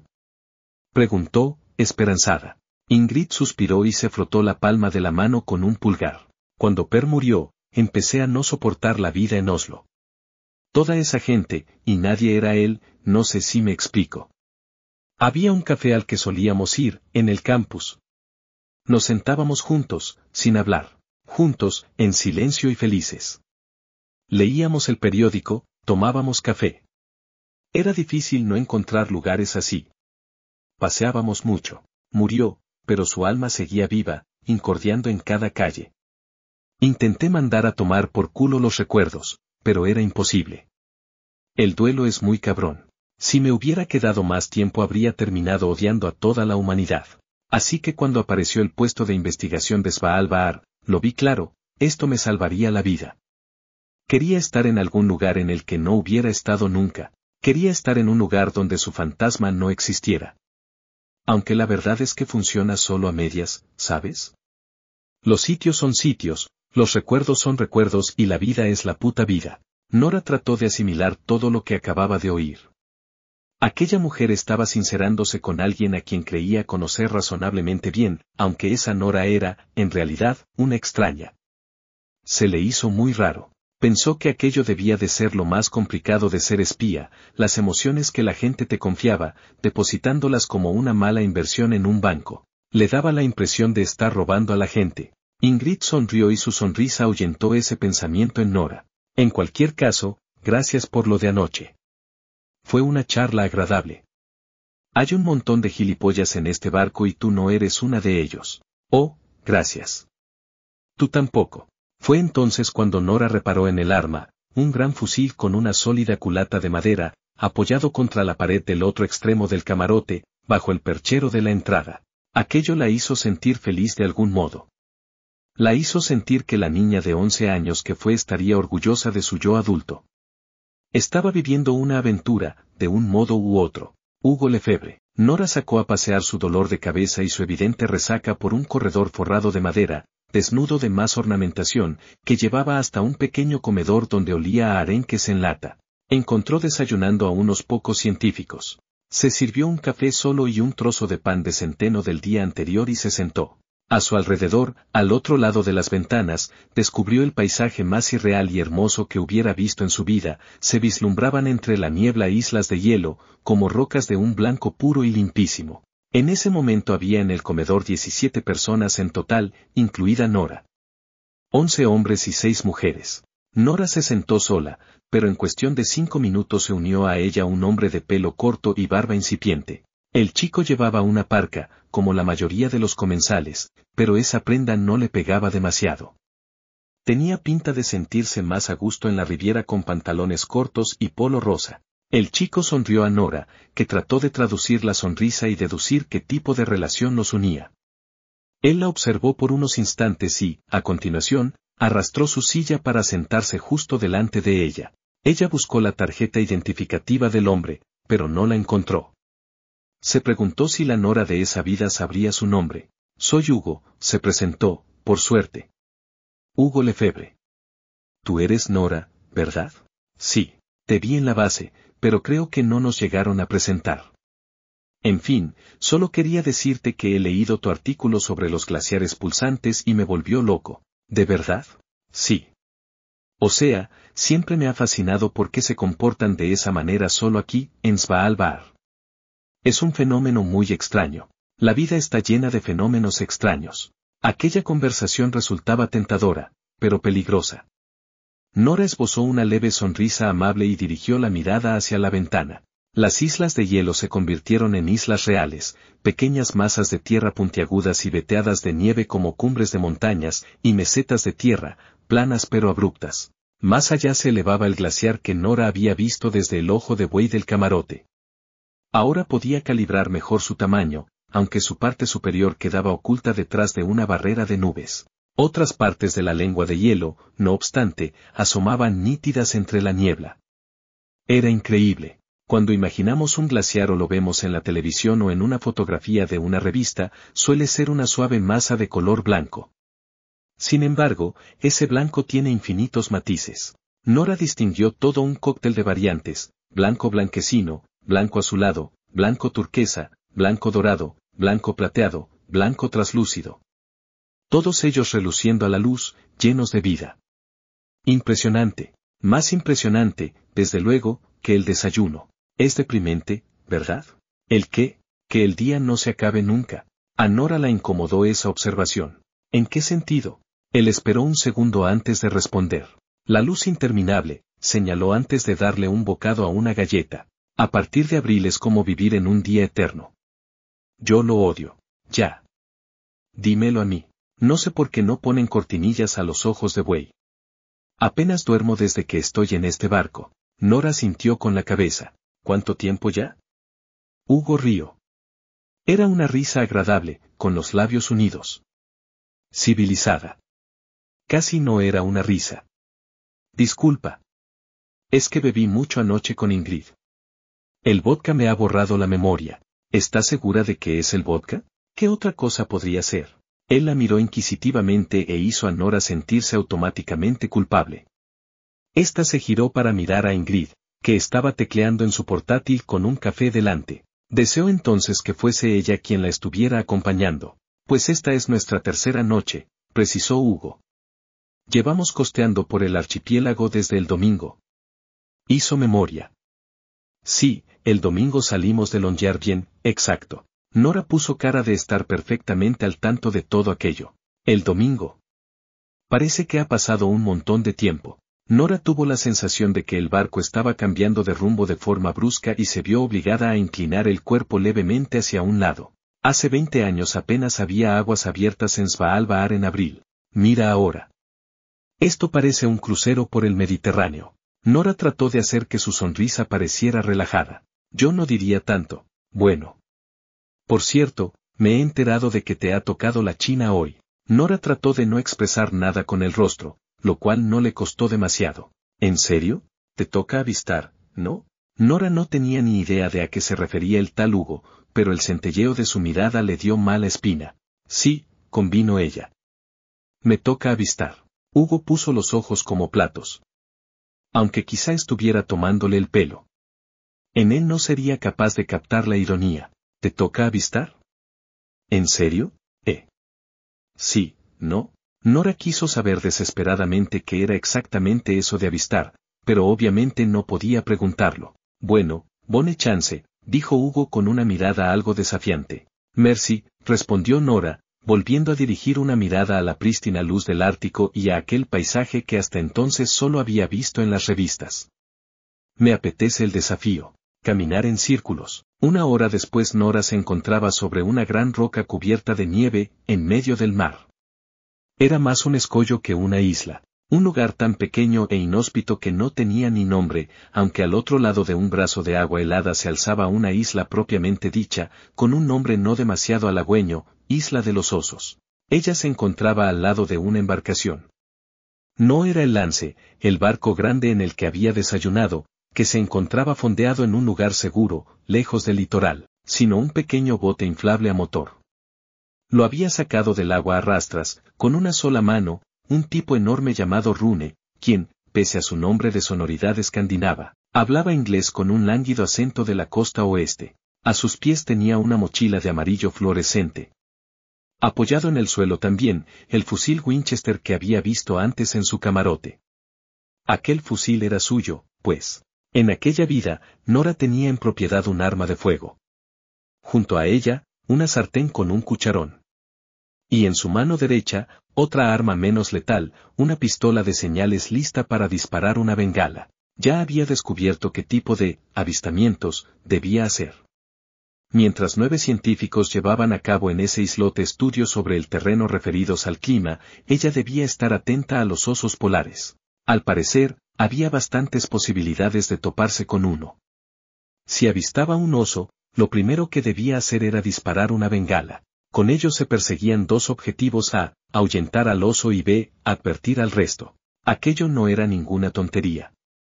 Preguntó, esperanzada. Ingrid suspiró y se frotó la palma de la mano con un pulgar. Cuando Per murió, empecé a no soportar la vida en Oslo. Toda esa gente, y nadie era él, no sé si me explico. Había un café al que solíamos ir, en el campus. Nos sentábamos juntos, sin hablar. Juntos, en silencio y felices. Leíamos el periódico, tomábamos café. Era difícil no encontrar lugares así. Paseábamos mucho. Murió, pero su alma seguía viva, incordiando en cada calle. Intenté mandar a tomar por culo los recuerdos, pero era imposible. El duelo es muy cabrón. Si me hubiera quedado más tiempo habría terminado odiando a toda la humanidad. Así que cuando apareció el puesto de investigación de Svalbard, lo vi claro, esto me salvaría la vida. Quería estar en algún lugar en el que no hubiera estado nunca. Quería estar en un lugar donde su fantasma no existiera. Aunque la verdad es que funciona solo a medias, ¿sabes? Los sitios son sitios, los recuerdos son recuerdos y la vida es la puta vida. Nora trató de asimilar todo lo que acababa de oír. Aquella mujer estaba sincerándose con alguien a quien creía conocer razonablemente bien, aunque esa Nora era, en realidad, una extraña. Se le hizo muy raro. Pensó que aquello debía de ser lo más complicado de ser espía, las emociones que la gente te confiaba, depositándolas como una mala inversión en un banco. Le daba la impresión de estar robando a la gente. Ingrid sonrió y su sonrisa ahuyentó ese pensamiento en Nora. En cualquier caso, gracias por lo de anoche. Fue una charla agradable. Hay un montón de gilipollas en este barco y tú no eres una de ellos. Oh, gracias. Tú tampoco. Fue entonces cuando Nora reparó en el arma, un gran fusil con una sólida culata de madera, apoyado contra la pared del otro extremo del camarote, bajo el perchero de la entrada. Aquello la hizo sentir feliz de algún modo. La hizo sentir que la niña de once años que fue estaría orgullosa de su yo adulto. Estaba viviendo una aventura, de un modo u otro. Hugo Lefebvre. Nora sacó a pasear su dolor de cabeza y su evidente resaca por un corredor forrado de madera, desnudo de más ornamentación, que llevaba hasta un pequeño comedor donde olía a arenques en lata. Encontró desayunando a unos pocos científicos. Se sirvió un café solo y un trozo de pan de centeno del día anterior y se sentó. A su alrededor, al otro lado de las ventanas, descubrió el paisaje más irreal y hermoso que hubiera visto en su vida. Se vislumbraban entre la niebla islas de hielo, como rocas de un blanco puro y limpísimo. En ese momento había en el comedor diecisiete personas en total, incluida Nora. Once hombres y seis mujeres. Nora se sentó sola, pero en cuestión de cinco minutos se unió a ella un hombre de pelo corto y barba incipiente. El chico llevaba una parca, como la mayoría de los comensales, pero esa prenda no le pegaba demasiado. Tenía pinta de sentirse más a gusto en la Riviera con pantalones cortos y polo rosa. El chico sonrió a Nora, que trató de traducir la sonrisa y deducir qué tipo de relación los unía. Él la observó por unos instantes y, a continuación, arrastró su silla para sentarse justo delante de ella. Ella buscó la tarjeta identificativa del hombre, pero no la encontró. Se preguntó si la Nora de esa vida sabría su nombre. Soy Hugo, se presentó, por suerte. Hugo Lefebvre. Tú eres Nora, ¿verdad? Sí, te vi en la base, pero creo que no nos llegaron a presentar. En fin, solo quería decirte que he leído tu artículo sobre los glaciares pulsantes y me volvió loco. ¿De verdad? Sí. O sea, siempre me ha fascinado por qué se comportan de esa manera solo aquí, en Svalbard. Es un fenómeno muy extraño. La vida está llena de fenómenos extraños. Aquella conversación resultaba tentadora, pero peligrosa. Nora esbozó una leve sonrisa amable y dirigió la mirada hacia la ventana. Las islas de hielo se convirtieron en islas reales, pequeñas masas de tierra puntiagudas y veteadas de nieve como cumbres de montañas y mesetas de tierra, planas pero abruptas. Más allá se elevaba el glaciar que Nora había visto desde el ojo de buey del camarote. Ahora podía calibrar mejor su tamaño, aunque su parte superior quedaba oculta detrás de una barrera de nubes. Otras partes de la lengua de hielo, no obstante, asomaban nítidas entre la niebla. Era increíble. Cuando imaginamos un glaciar o lo vemos en la televisión o en una fotografía de una revista, suele ser una suave masa de color blanco. Sin embargo, ese blanco tiene infinitos matices. Nora distinguió todo un cóctel de variantes: blanco blanquecino, blanco azulado, blanco turquesa, blanco dorado, blanco plateado, blanco traslúcido. Todos ellos reluciendo a la luz, llenos de vida. Impresionante. Más impresionante, desde luego, que el desayuno. Es deprimente, ¿verdad? ¿El qué? Que el día no se acabe nunca. A Nora la incomodó esa observación. ¿En qué sentido? Él esperó un segundo antes de responder. La luz interminable, señaló antes de darle un bocado a una galleta. A partir de abril es como vivir en un día eterno. Yo lo odio. Ya. Dímelo a mí. No sé por qué no ponen cortinillas a los ojos de buey. Apenas duermo desde que estoy en este barco. Nora sintió con la cabeza. ¿Cuánto tiempo ya? Hugo rió. Era una risa agradable, con los labios unidos. Civilizada. Casi no era una risa. Disculpa. Es que bebí mucho anoche con Ingrid. El vodka me ha borrado la memoria. ¿Estás segura de que es el vodka? ¿Qué otra cosa podría ser? Él la miró inquisitivamente e hizo a Nora sentirse automáticamente culpable. Esta se giró para mirar a Ingrid, que estaba tecleando en su portátil con un café delante. Deseó entonces que fuese ella quien la estuviera acompañando. Pues esta es nuestra tercera noche, precisó Hugo. Llevamos costeando por el archipiélago desde el domingo. Hizo memoria. Sí, el domingo salimos de Longyearbyen, exacto. Nora puso cara de estar perfectamente al tanto de todo aquello. El domingo. Parece que ha pasado un montón de tiempo. Nora tuvo la sensación de que el barco estaba cambiando de rumbo de forma brusca y se vio obligada a inclinar el cuerpo levemente hacia un lado. Hace veinte años apenas había aguas abiertas en Svalbard en abril. Mira ahora. Esto parece un crucero por el Mediterráneo. Nora trató de hacer que su sonrisa pareciera relajada. Yo no diría tanto. Bueno. Por cierto, me he enterado de que te ha tocado la China hoy. Nora trató de no expresar nada con el rostro, lo cual no le costó demasiado. ¿En serio? ¿Te toca avistar, no? Nora no tenía ni idea de a qué se refería el tal Hugo, pero el centelleo de su mirada le dio mala espina. Sí, convino ella. Me toca avistar. Hugo puso los ojos como platos. Aunque quizá estuviera tomándole el pelo. En él no sería capaz de captar la ironía. ¿Te toca avistar? ¿En serio? ¿Eh? Sí, ¿no? Nora quiso saber desesperadamente qué era exactamente eso de avistar, pero obviamente no podía preguntarlo. Bueno, bonne chance, dijo Hugo con una mirada algo desafiante. Merci, respondió Nora, volviendo a dirigir una mirada a la prístina luz del Ártico y a aquel paisaje que hasta entonces solo había visto en las revistas. Me apetece el desafío. Caminar en círculos. Una hora después Nora se encontraba sobre una gran roca cubierta de nieve, en medio del mar. Era más un escollo que una isla, un lugar tan pequeño e inhóspito que no tenía ni nombre, aunque al otro lado de un brazo de agua helada se alzaba una isla propiamente dicha, con un nombre no demasiado halagüeño, Isla de los Osos. Ella se encontraba al lado de una embarcación. No era el Lance, el barco grande en el que había desayunado, que se encontraba fondeado en un lugar seguro, lejos del litoral, sino un pequeño bote inflable a motor. Lo había sacado del agua a rastras, con una sola mano, un tipo enorme llamado Rune, quien, pese a su nombre de sonoridad escandinava, hablaba inglés con un lánguido acento de la costa oeste. A sus pies tenía una mochila de amarillo fluorescente. Apoyado en el suelo también, el fusil Winchester que había visto antes en su camarote. Aquel fusil era suyo, pues. En aquella vida, Nora tenía en propiedad un arma de fuego. Junto a ella, una sartén con un cucharón. Y en su mano derecha, otra arma menos letal, una pistola de señales lista para disparar una bengala. Ya había descubierto qué tipo de avistamientos debía hacer. Mientras nueve científicos llevaban a cabo en ese islote estudios sobre el terreno referidos al clima, ella debía estar atenta a los osos polares. Al parecer, había bastantes posibilidades de toparse con uno. Si avistaba un oso, lo primero que debía hacer era disparar una bengala. Con ello se perseguían dos objetivos: A, ahuyentar al oso, y B, advertir al resto. Aquello no era ninguna tontería.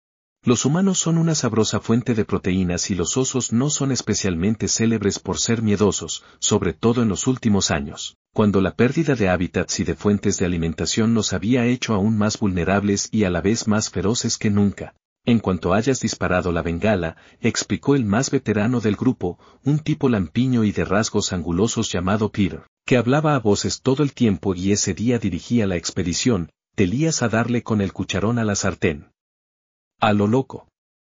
Los humanos son una sabrosa fuente de proteínas y los osos no son especialmente célebres por ser miedosos, sobre todo en los últimos años, cuando la pérdida de hábitats y de fuentes de alimentación nos había hecho aún más vulnerables y a la vez más feroces que nunca. En cuanto hayas disparado la bengala, explicó el más veterano del grupo, un tipo lampiño y de rasgos angulosos llamado Peter, que hablaba a voces todo el tiempo y ese día dirigía la expedición, te lías a darle con el cucharón a la sartén. A lo loco.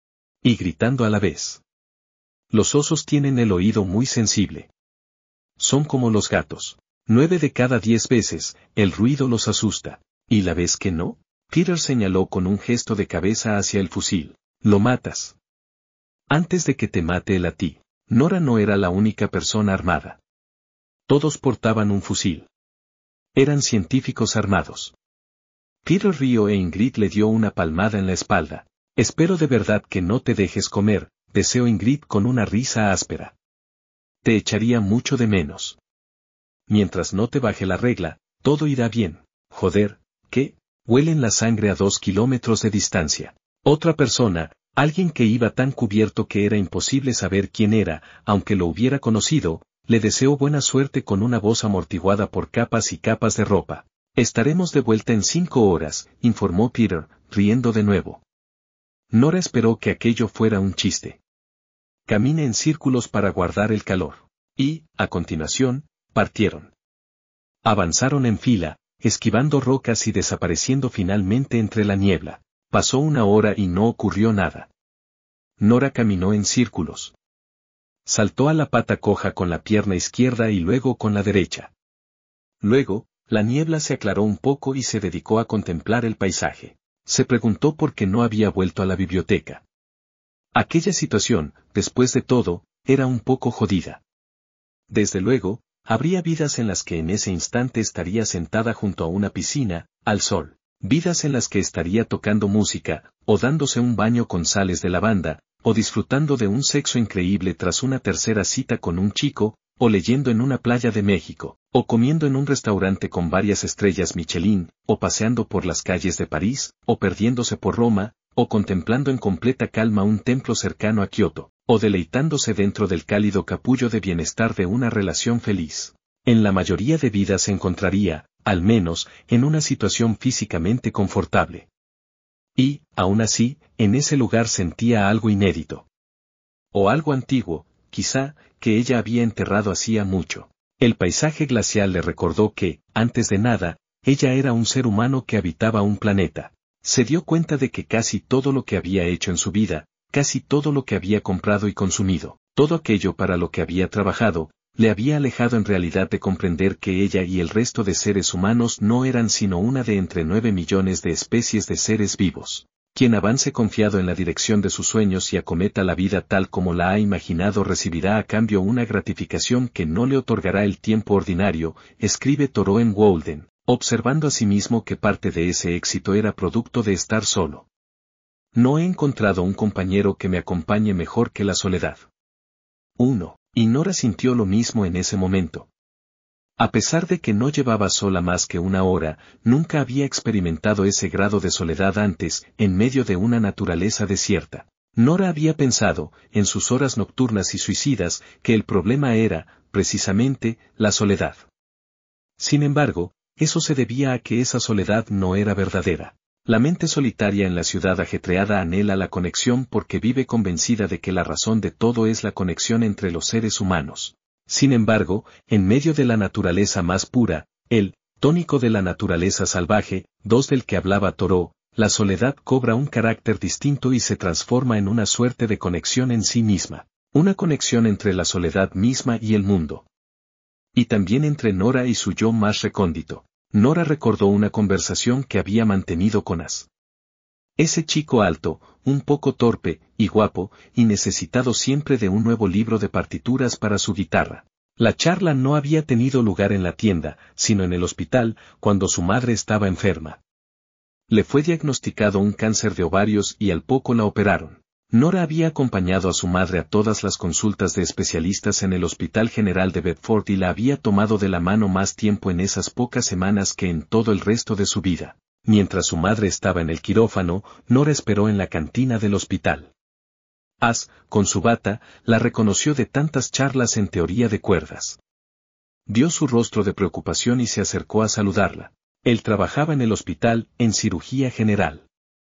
Y gritando a la vez. Los osos tienen el oído muy sensible. Son como los gatos. Nueve de cada diez veces, el ruido los asusta. ¿Y la vez que no? Peter señaló con un gesto de cabeza hacia el fusil. Lo matas. Antes de que te mate él a ti. Nora no era la única persona armada. Todos portaban un fusil. Eran científicos armados. Peter rió e Ingrid le dio una palmada en la espalda. Espero de verdad que no te dejes comer, deseó Ingrid con una risa áspera. Te echaría mucho de menos. Mientras no te baje la regla, todo irá bien. Joder, ¿qué? Huelen la sangre a dos kilómetros de distancia. Otra persona, alguien que iba tan cubierto que era imposible saber quién era, aunque lo hubiera conocido, le deseó buena suerte con una voz amortiguada por capas y capas de ropa. Estaremos de vuelta en cinco horas, informó Peter, riendo de nuevo. Nora esperó que aquello fuera un chiste. Camine en círculos para guardar el calor. Y, a continuación, partieron. Avanzaron en fila, esquivando rocas y desapareciendo finalmente entre la niebla. Pasó una hora y no ocurrió nada. Nora caminó en círculos. Saltó a la pata coja con la pierna izquierda y luego con la derecha. Luego, la niebla se aclaró un poco y se dedicó a contemplar el paisaje. Se preguntó por qué no había vuelto a la biblioteca. Aquella situación, después de todo, era un poco jodida. Desde luego, habría vidas en las que en ese instante estaría sentada junto a una piscina, al sol. Vidas en las que estaría tocando música, o dándose un baño con sales de lavanda, o disfrutando de un sexo increíble tras una tercera cita con un chico, o leyendo en una playa de México, o comiendo en un restaurante con varias estrellas Michelin, o paseando por las calles de París, o perdiéndose por Roma, o contemplando en completa calma un templo cercano a Kioto, o deleitándose dentro del cálido capullo de bienestar de una relación feliz. En la mayoría de vidas se encontraría, al menos, en una situación físicamente confortable. Y, aún así, en ese lugar sentía algo inédito. O algo antiguo, quizá, que ella había enterrado hacía mucho. El paisaje glacial le recordó que, antes de nada, ella era un ser humano que habitaba un planeta. Se dio cuenta de que casi todo lo que había hecho en su vida, casi todo lo que había comprado y consumido, todo aquello para lo que había trabajado, le había alejado en realidad de comprender que ella y el resto de seres humanos no eran sino una de entre nueve millones de especies de seres vivos. Quien avance confiado en la dirección de sus sueños y acometa la vida tal como la ha imaginado recibirá a cambio una gratificación que no le otorgará el tiempo ordinario, escribe Thoreau en Walden, observando asimismo que parte de ese éxito era producto de estar solo. No he encontrado un compañero que me acompañe mejor que la soledad. uno. Y Nora sintió lo mismo en ese momento. A pesar de que no llevaba sola más que una hora, nunca había experimentado ese grado de soledad antes, en medio de una naturaleza desierta. Nora había pensado, en sus horas nocturnas y suicidas, que el problema era, precisamente, la soledad. Sin embargo, eso se debía a que esa soledad no era verdadera. La mente solitaria en la ciudad ajetreada anhela la conexión porque vive convencida de que la razón de todo es la conexión entre los seres humanos. Sin embargo, en medio de la naturaleza más pura, el tónico de la naturaleza salvaje, dos del que hablaba Thoreau, la soledad cobra un carácter distinto y se transforma en una suerte de conexión en sí misma, una conexión entre la soledad misma y el mundo. Y también entre Nora y su yo más recóndito. Nora recordó una conversación que había mantenido con As. Ese chico alto, un poco torpe, y guapo, y necesitado siempre de un nuevo libro de partituras para su guitarra. La charla no había tenido lugar en la tienda, sino en el hospital, cuando su madre estaba enferma. Le fue diagnosticado un cáncer de ovarios y al poco la operaron. Nora había acompañado a su madre a todas las consultas de especialistas en el Hospital General de Bedford y la había tomado de la mano más tiempo en esas pocas semanas que en todo el resto de su vida. Mientras su madre estaba en el quirófano, Nora esperó en la cantina del hospital. As, con su bata, la reconoció de tantas charlas en teoría de cuerdas. Vio su rostro de preocupación y se acercó a saludarla. Él trabajaba en el hospital, en cirugía general.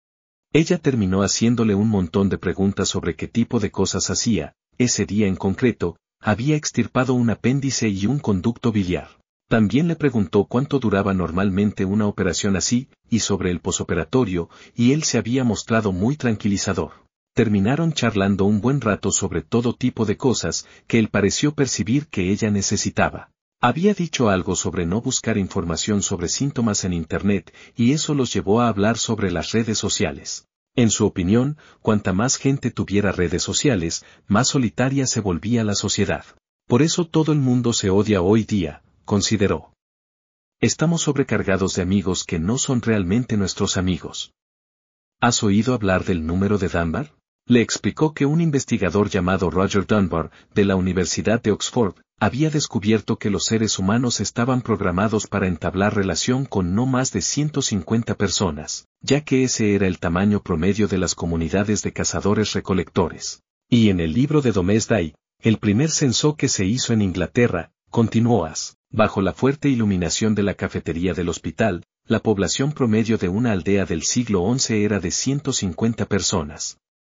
Ella terminó haciéndole un montón de preguntas sobre qué tipo de cosas hacía. Ese día en concreto, había extirpado un apéndice y un conducto biliar. También le preguntó cuánto duraba normalmente una operación así, y sobre el posoperatorio, y él se había mostrado muy tranquilizador. Terminaron charlando un buen rato sobre todo tipo de cosas que él pareció percibir que ella necesitaba. Había dicho algo sobre no buscar información sobre síntomas en Internet, y eso los llevó a hablar sobre las redes sociales. En su opinión, cuanta más gente tuviera redes sociales, más solitaria se volvía la sociedad. Por eso todo el mundo se odia hoy día, consideró. Estamos sobrecargados de amigos que no son realmente nuestros amigos. ¿Has oído hablar del número de Dunbar? Le explicó que un investigador llamado Roger Dunbar, de la Universidad de Oxford, había descubierto que los seres humanos estaban programados para entablar relación con no más de ciento cincuenta personas, ya que ese era el tamaño promedio de las comunidades de cazadores-recolectores. Y en el libro de Domesday, el primer censo que se hizo en Inglaterra, continuó As, bajo la fuerte iluminación de la cafetería del hospital, la población promedio de una aldea del siglo once era de ciento cincuenta personas.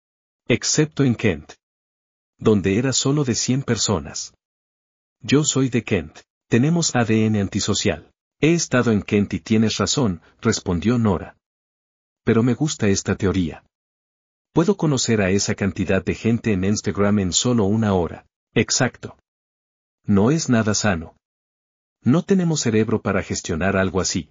Excepto en Kent, donde era solo de cien personas. Yo soy de Kent. Tenemos A D N antisocial. He estado en Kent y tienes razón, respondió Nora. Pero me gusta esta teoría. Puedo conocer a esa cantidad de gente en Instagram en solo una hora. Exacto. No es nada sano. No tenemos cerebro para gestionar algo así.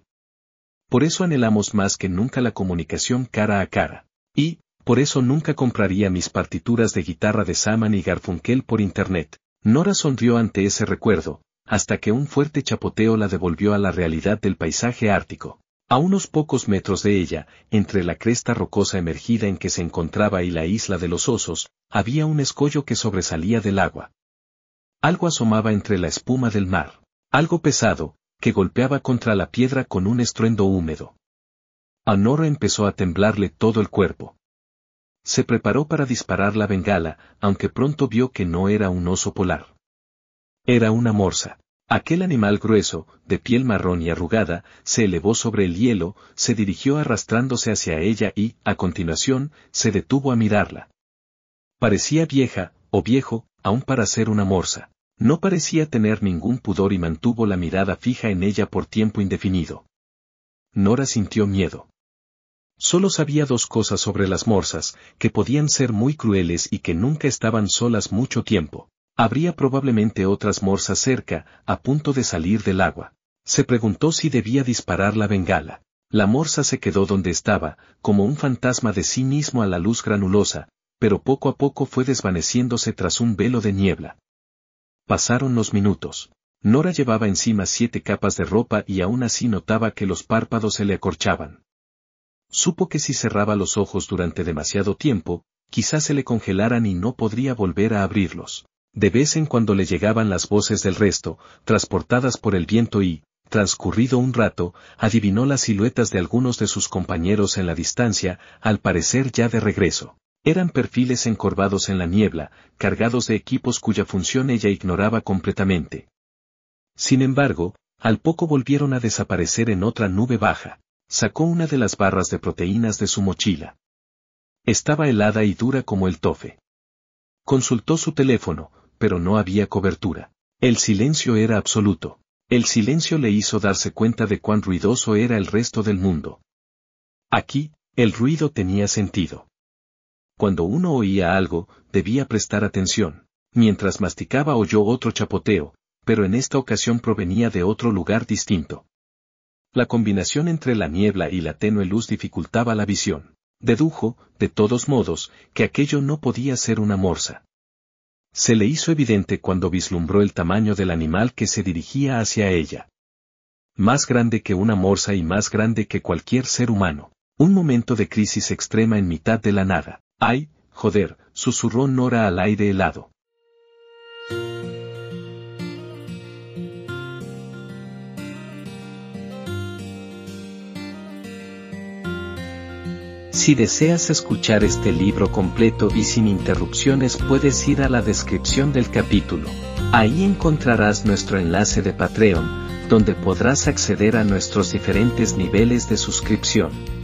Por eso anhelamos más que nunca la comunicación cara a cara. Y, por eso nunca compraría mis partituras de guitarra de Simon y Garfunkel por internet. Nora sonrió ante ese recuerdo, hasta que un fuerte chapoteo la devolvió a la realidad del paisaje ártico. A unos pocos metros de ella, entre la cresta rocosa emergida en que se encontraba y la isla de los osos, había un escollo que sobresalía del agua. Algo asomaba entre la espuma del mar, algo pesado, que golpeaba contra la piedra con un estruendo húmedo. A Nora empezó a temblarle todo el cuerpo. Se preparó para disparar la bengala, aunque pronto vio que no era un oso polar. Era una morsa. Aquel animal grueso, de piel marrón y arrugada, se elevó sobre el hielo, se dirigió arrastrándose hacia ella y, a continuación, se detuvo a mirarla. Parecía vieja, o viejo, aún para ser una morsa. No parecía tener ningún pudor y mantuvo la mirada fija en ella por tiempo indefinido. Nora sintió miedo. Solo sabía dos cosas sobre las morsas, que podían ser muy crueles y que nunca estaban solas mucho tiempo. Habría probablemente otras morsas cerca, a punto de salir del agua. Se preguntó si debía disparar la bengala. La morsa se quedó donde estaba, como un fantasma de sí mismo a la luz granulosa, pero poco a poco fue desvaneciéndose tras un velo de niebla. Pasaron los minutos. Nora llevaba encima siete capas de ropa y aún así notaba que los párpados se le acorchaban. Supo que si cerraba los ojos durante demasiado tiempo, quizás se le congelaran y no podría volver a abrirlos. De vez en cuando le llegaban las voces del resto, transportadas por el viento y, transcurrido un rato, adivinó las siluetas de algunos de sus compañeros en la distancia, al parecer ya de regreso. Eran perfiles encorvados en la niebla, cargados de equipos cuya función ella ignoraba completamente. Sin embargo, al poco volvieron a desaparecer en otra nube baja. Sacó una de las barras de proteínas de su mochila. Estaba helada y dura como el tofe. Consultó su teléfono, pero no había cobertura. El silencio era absoluto. El silencio le hizo darse cuenta de cuán ruidoso era el resto del mundo. Aquí, el ruido tenía sentido. Cuando uno oía algo, debía prestar atención. Mientras masticaba oyó otro chapoteo, pero en esta ocasión provenía de otro lugar distinto. La combinación entre la niebla y la tenue luz dificultaba la visión. Dedujo, de todos modos, que aquello no podía ser una morsa. Se le hizo evidente cuando vislumbró el tamaño del animal que se dirigía hacia ella. Más grande que una morsa y más grande que cualquier ser humano. Un momento de crisis extrema en mitad de la nada. ¡Ay, joder!, susurró Nora al aire helado. Si deseas escuchar este libro completo y sin interrupciones, puedes ir a la descripción del capítulo. Ahí encontrarás nuestro enlace de Patreon, donde podrás acceder a nuestros diferentes niveles de suscripción.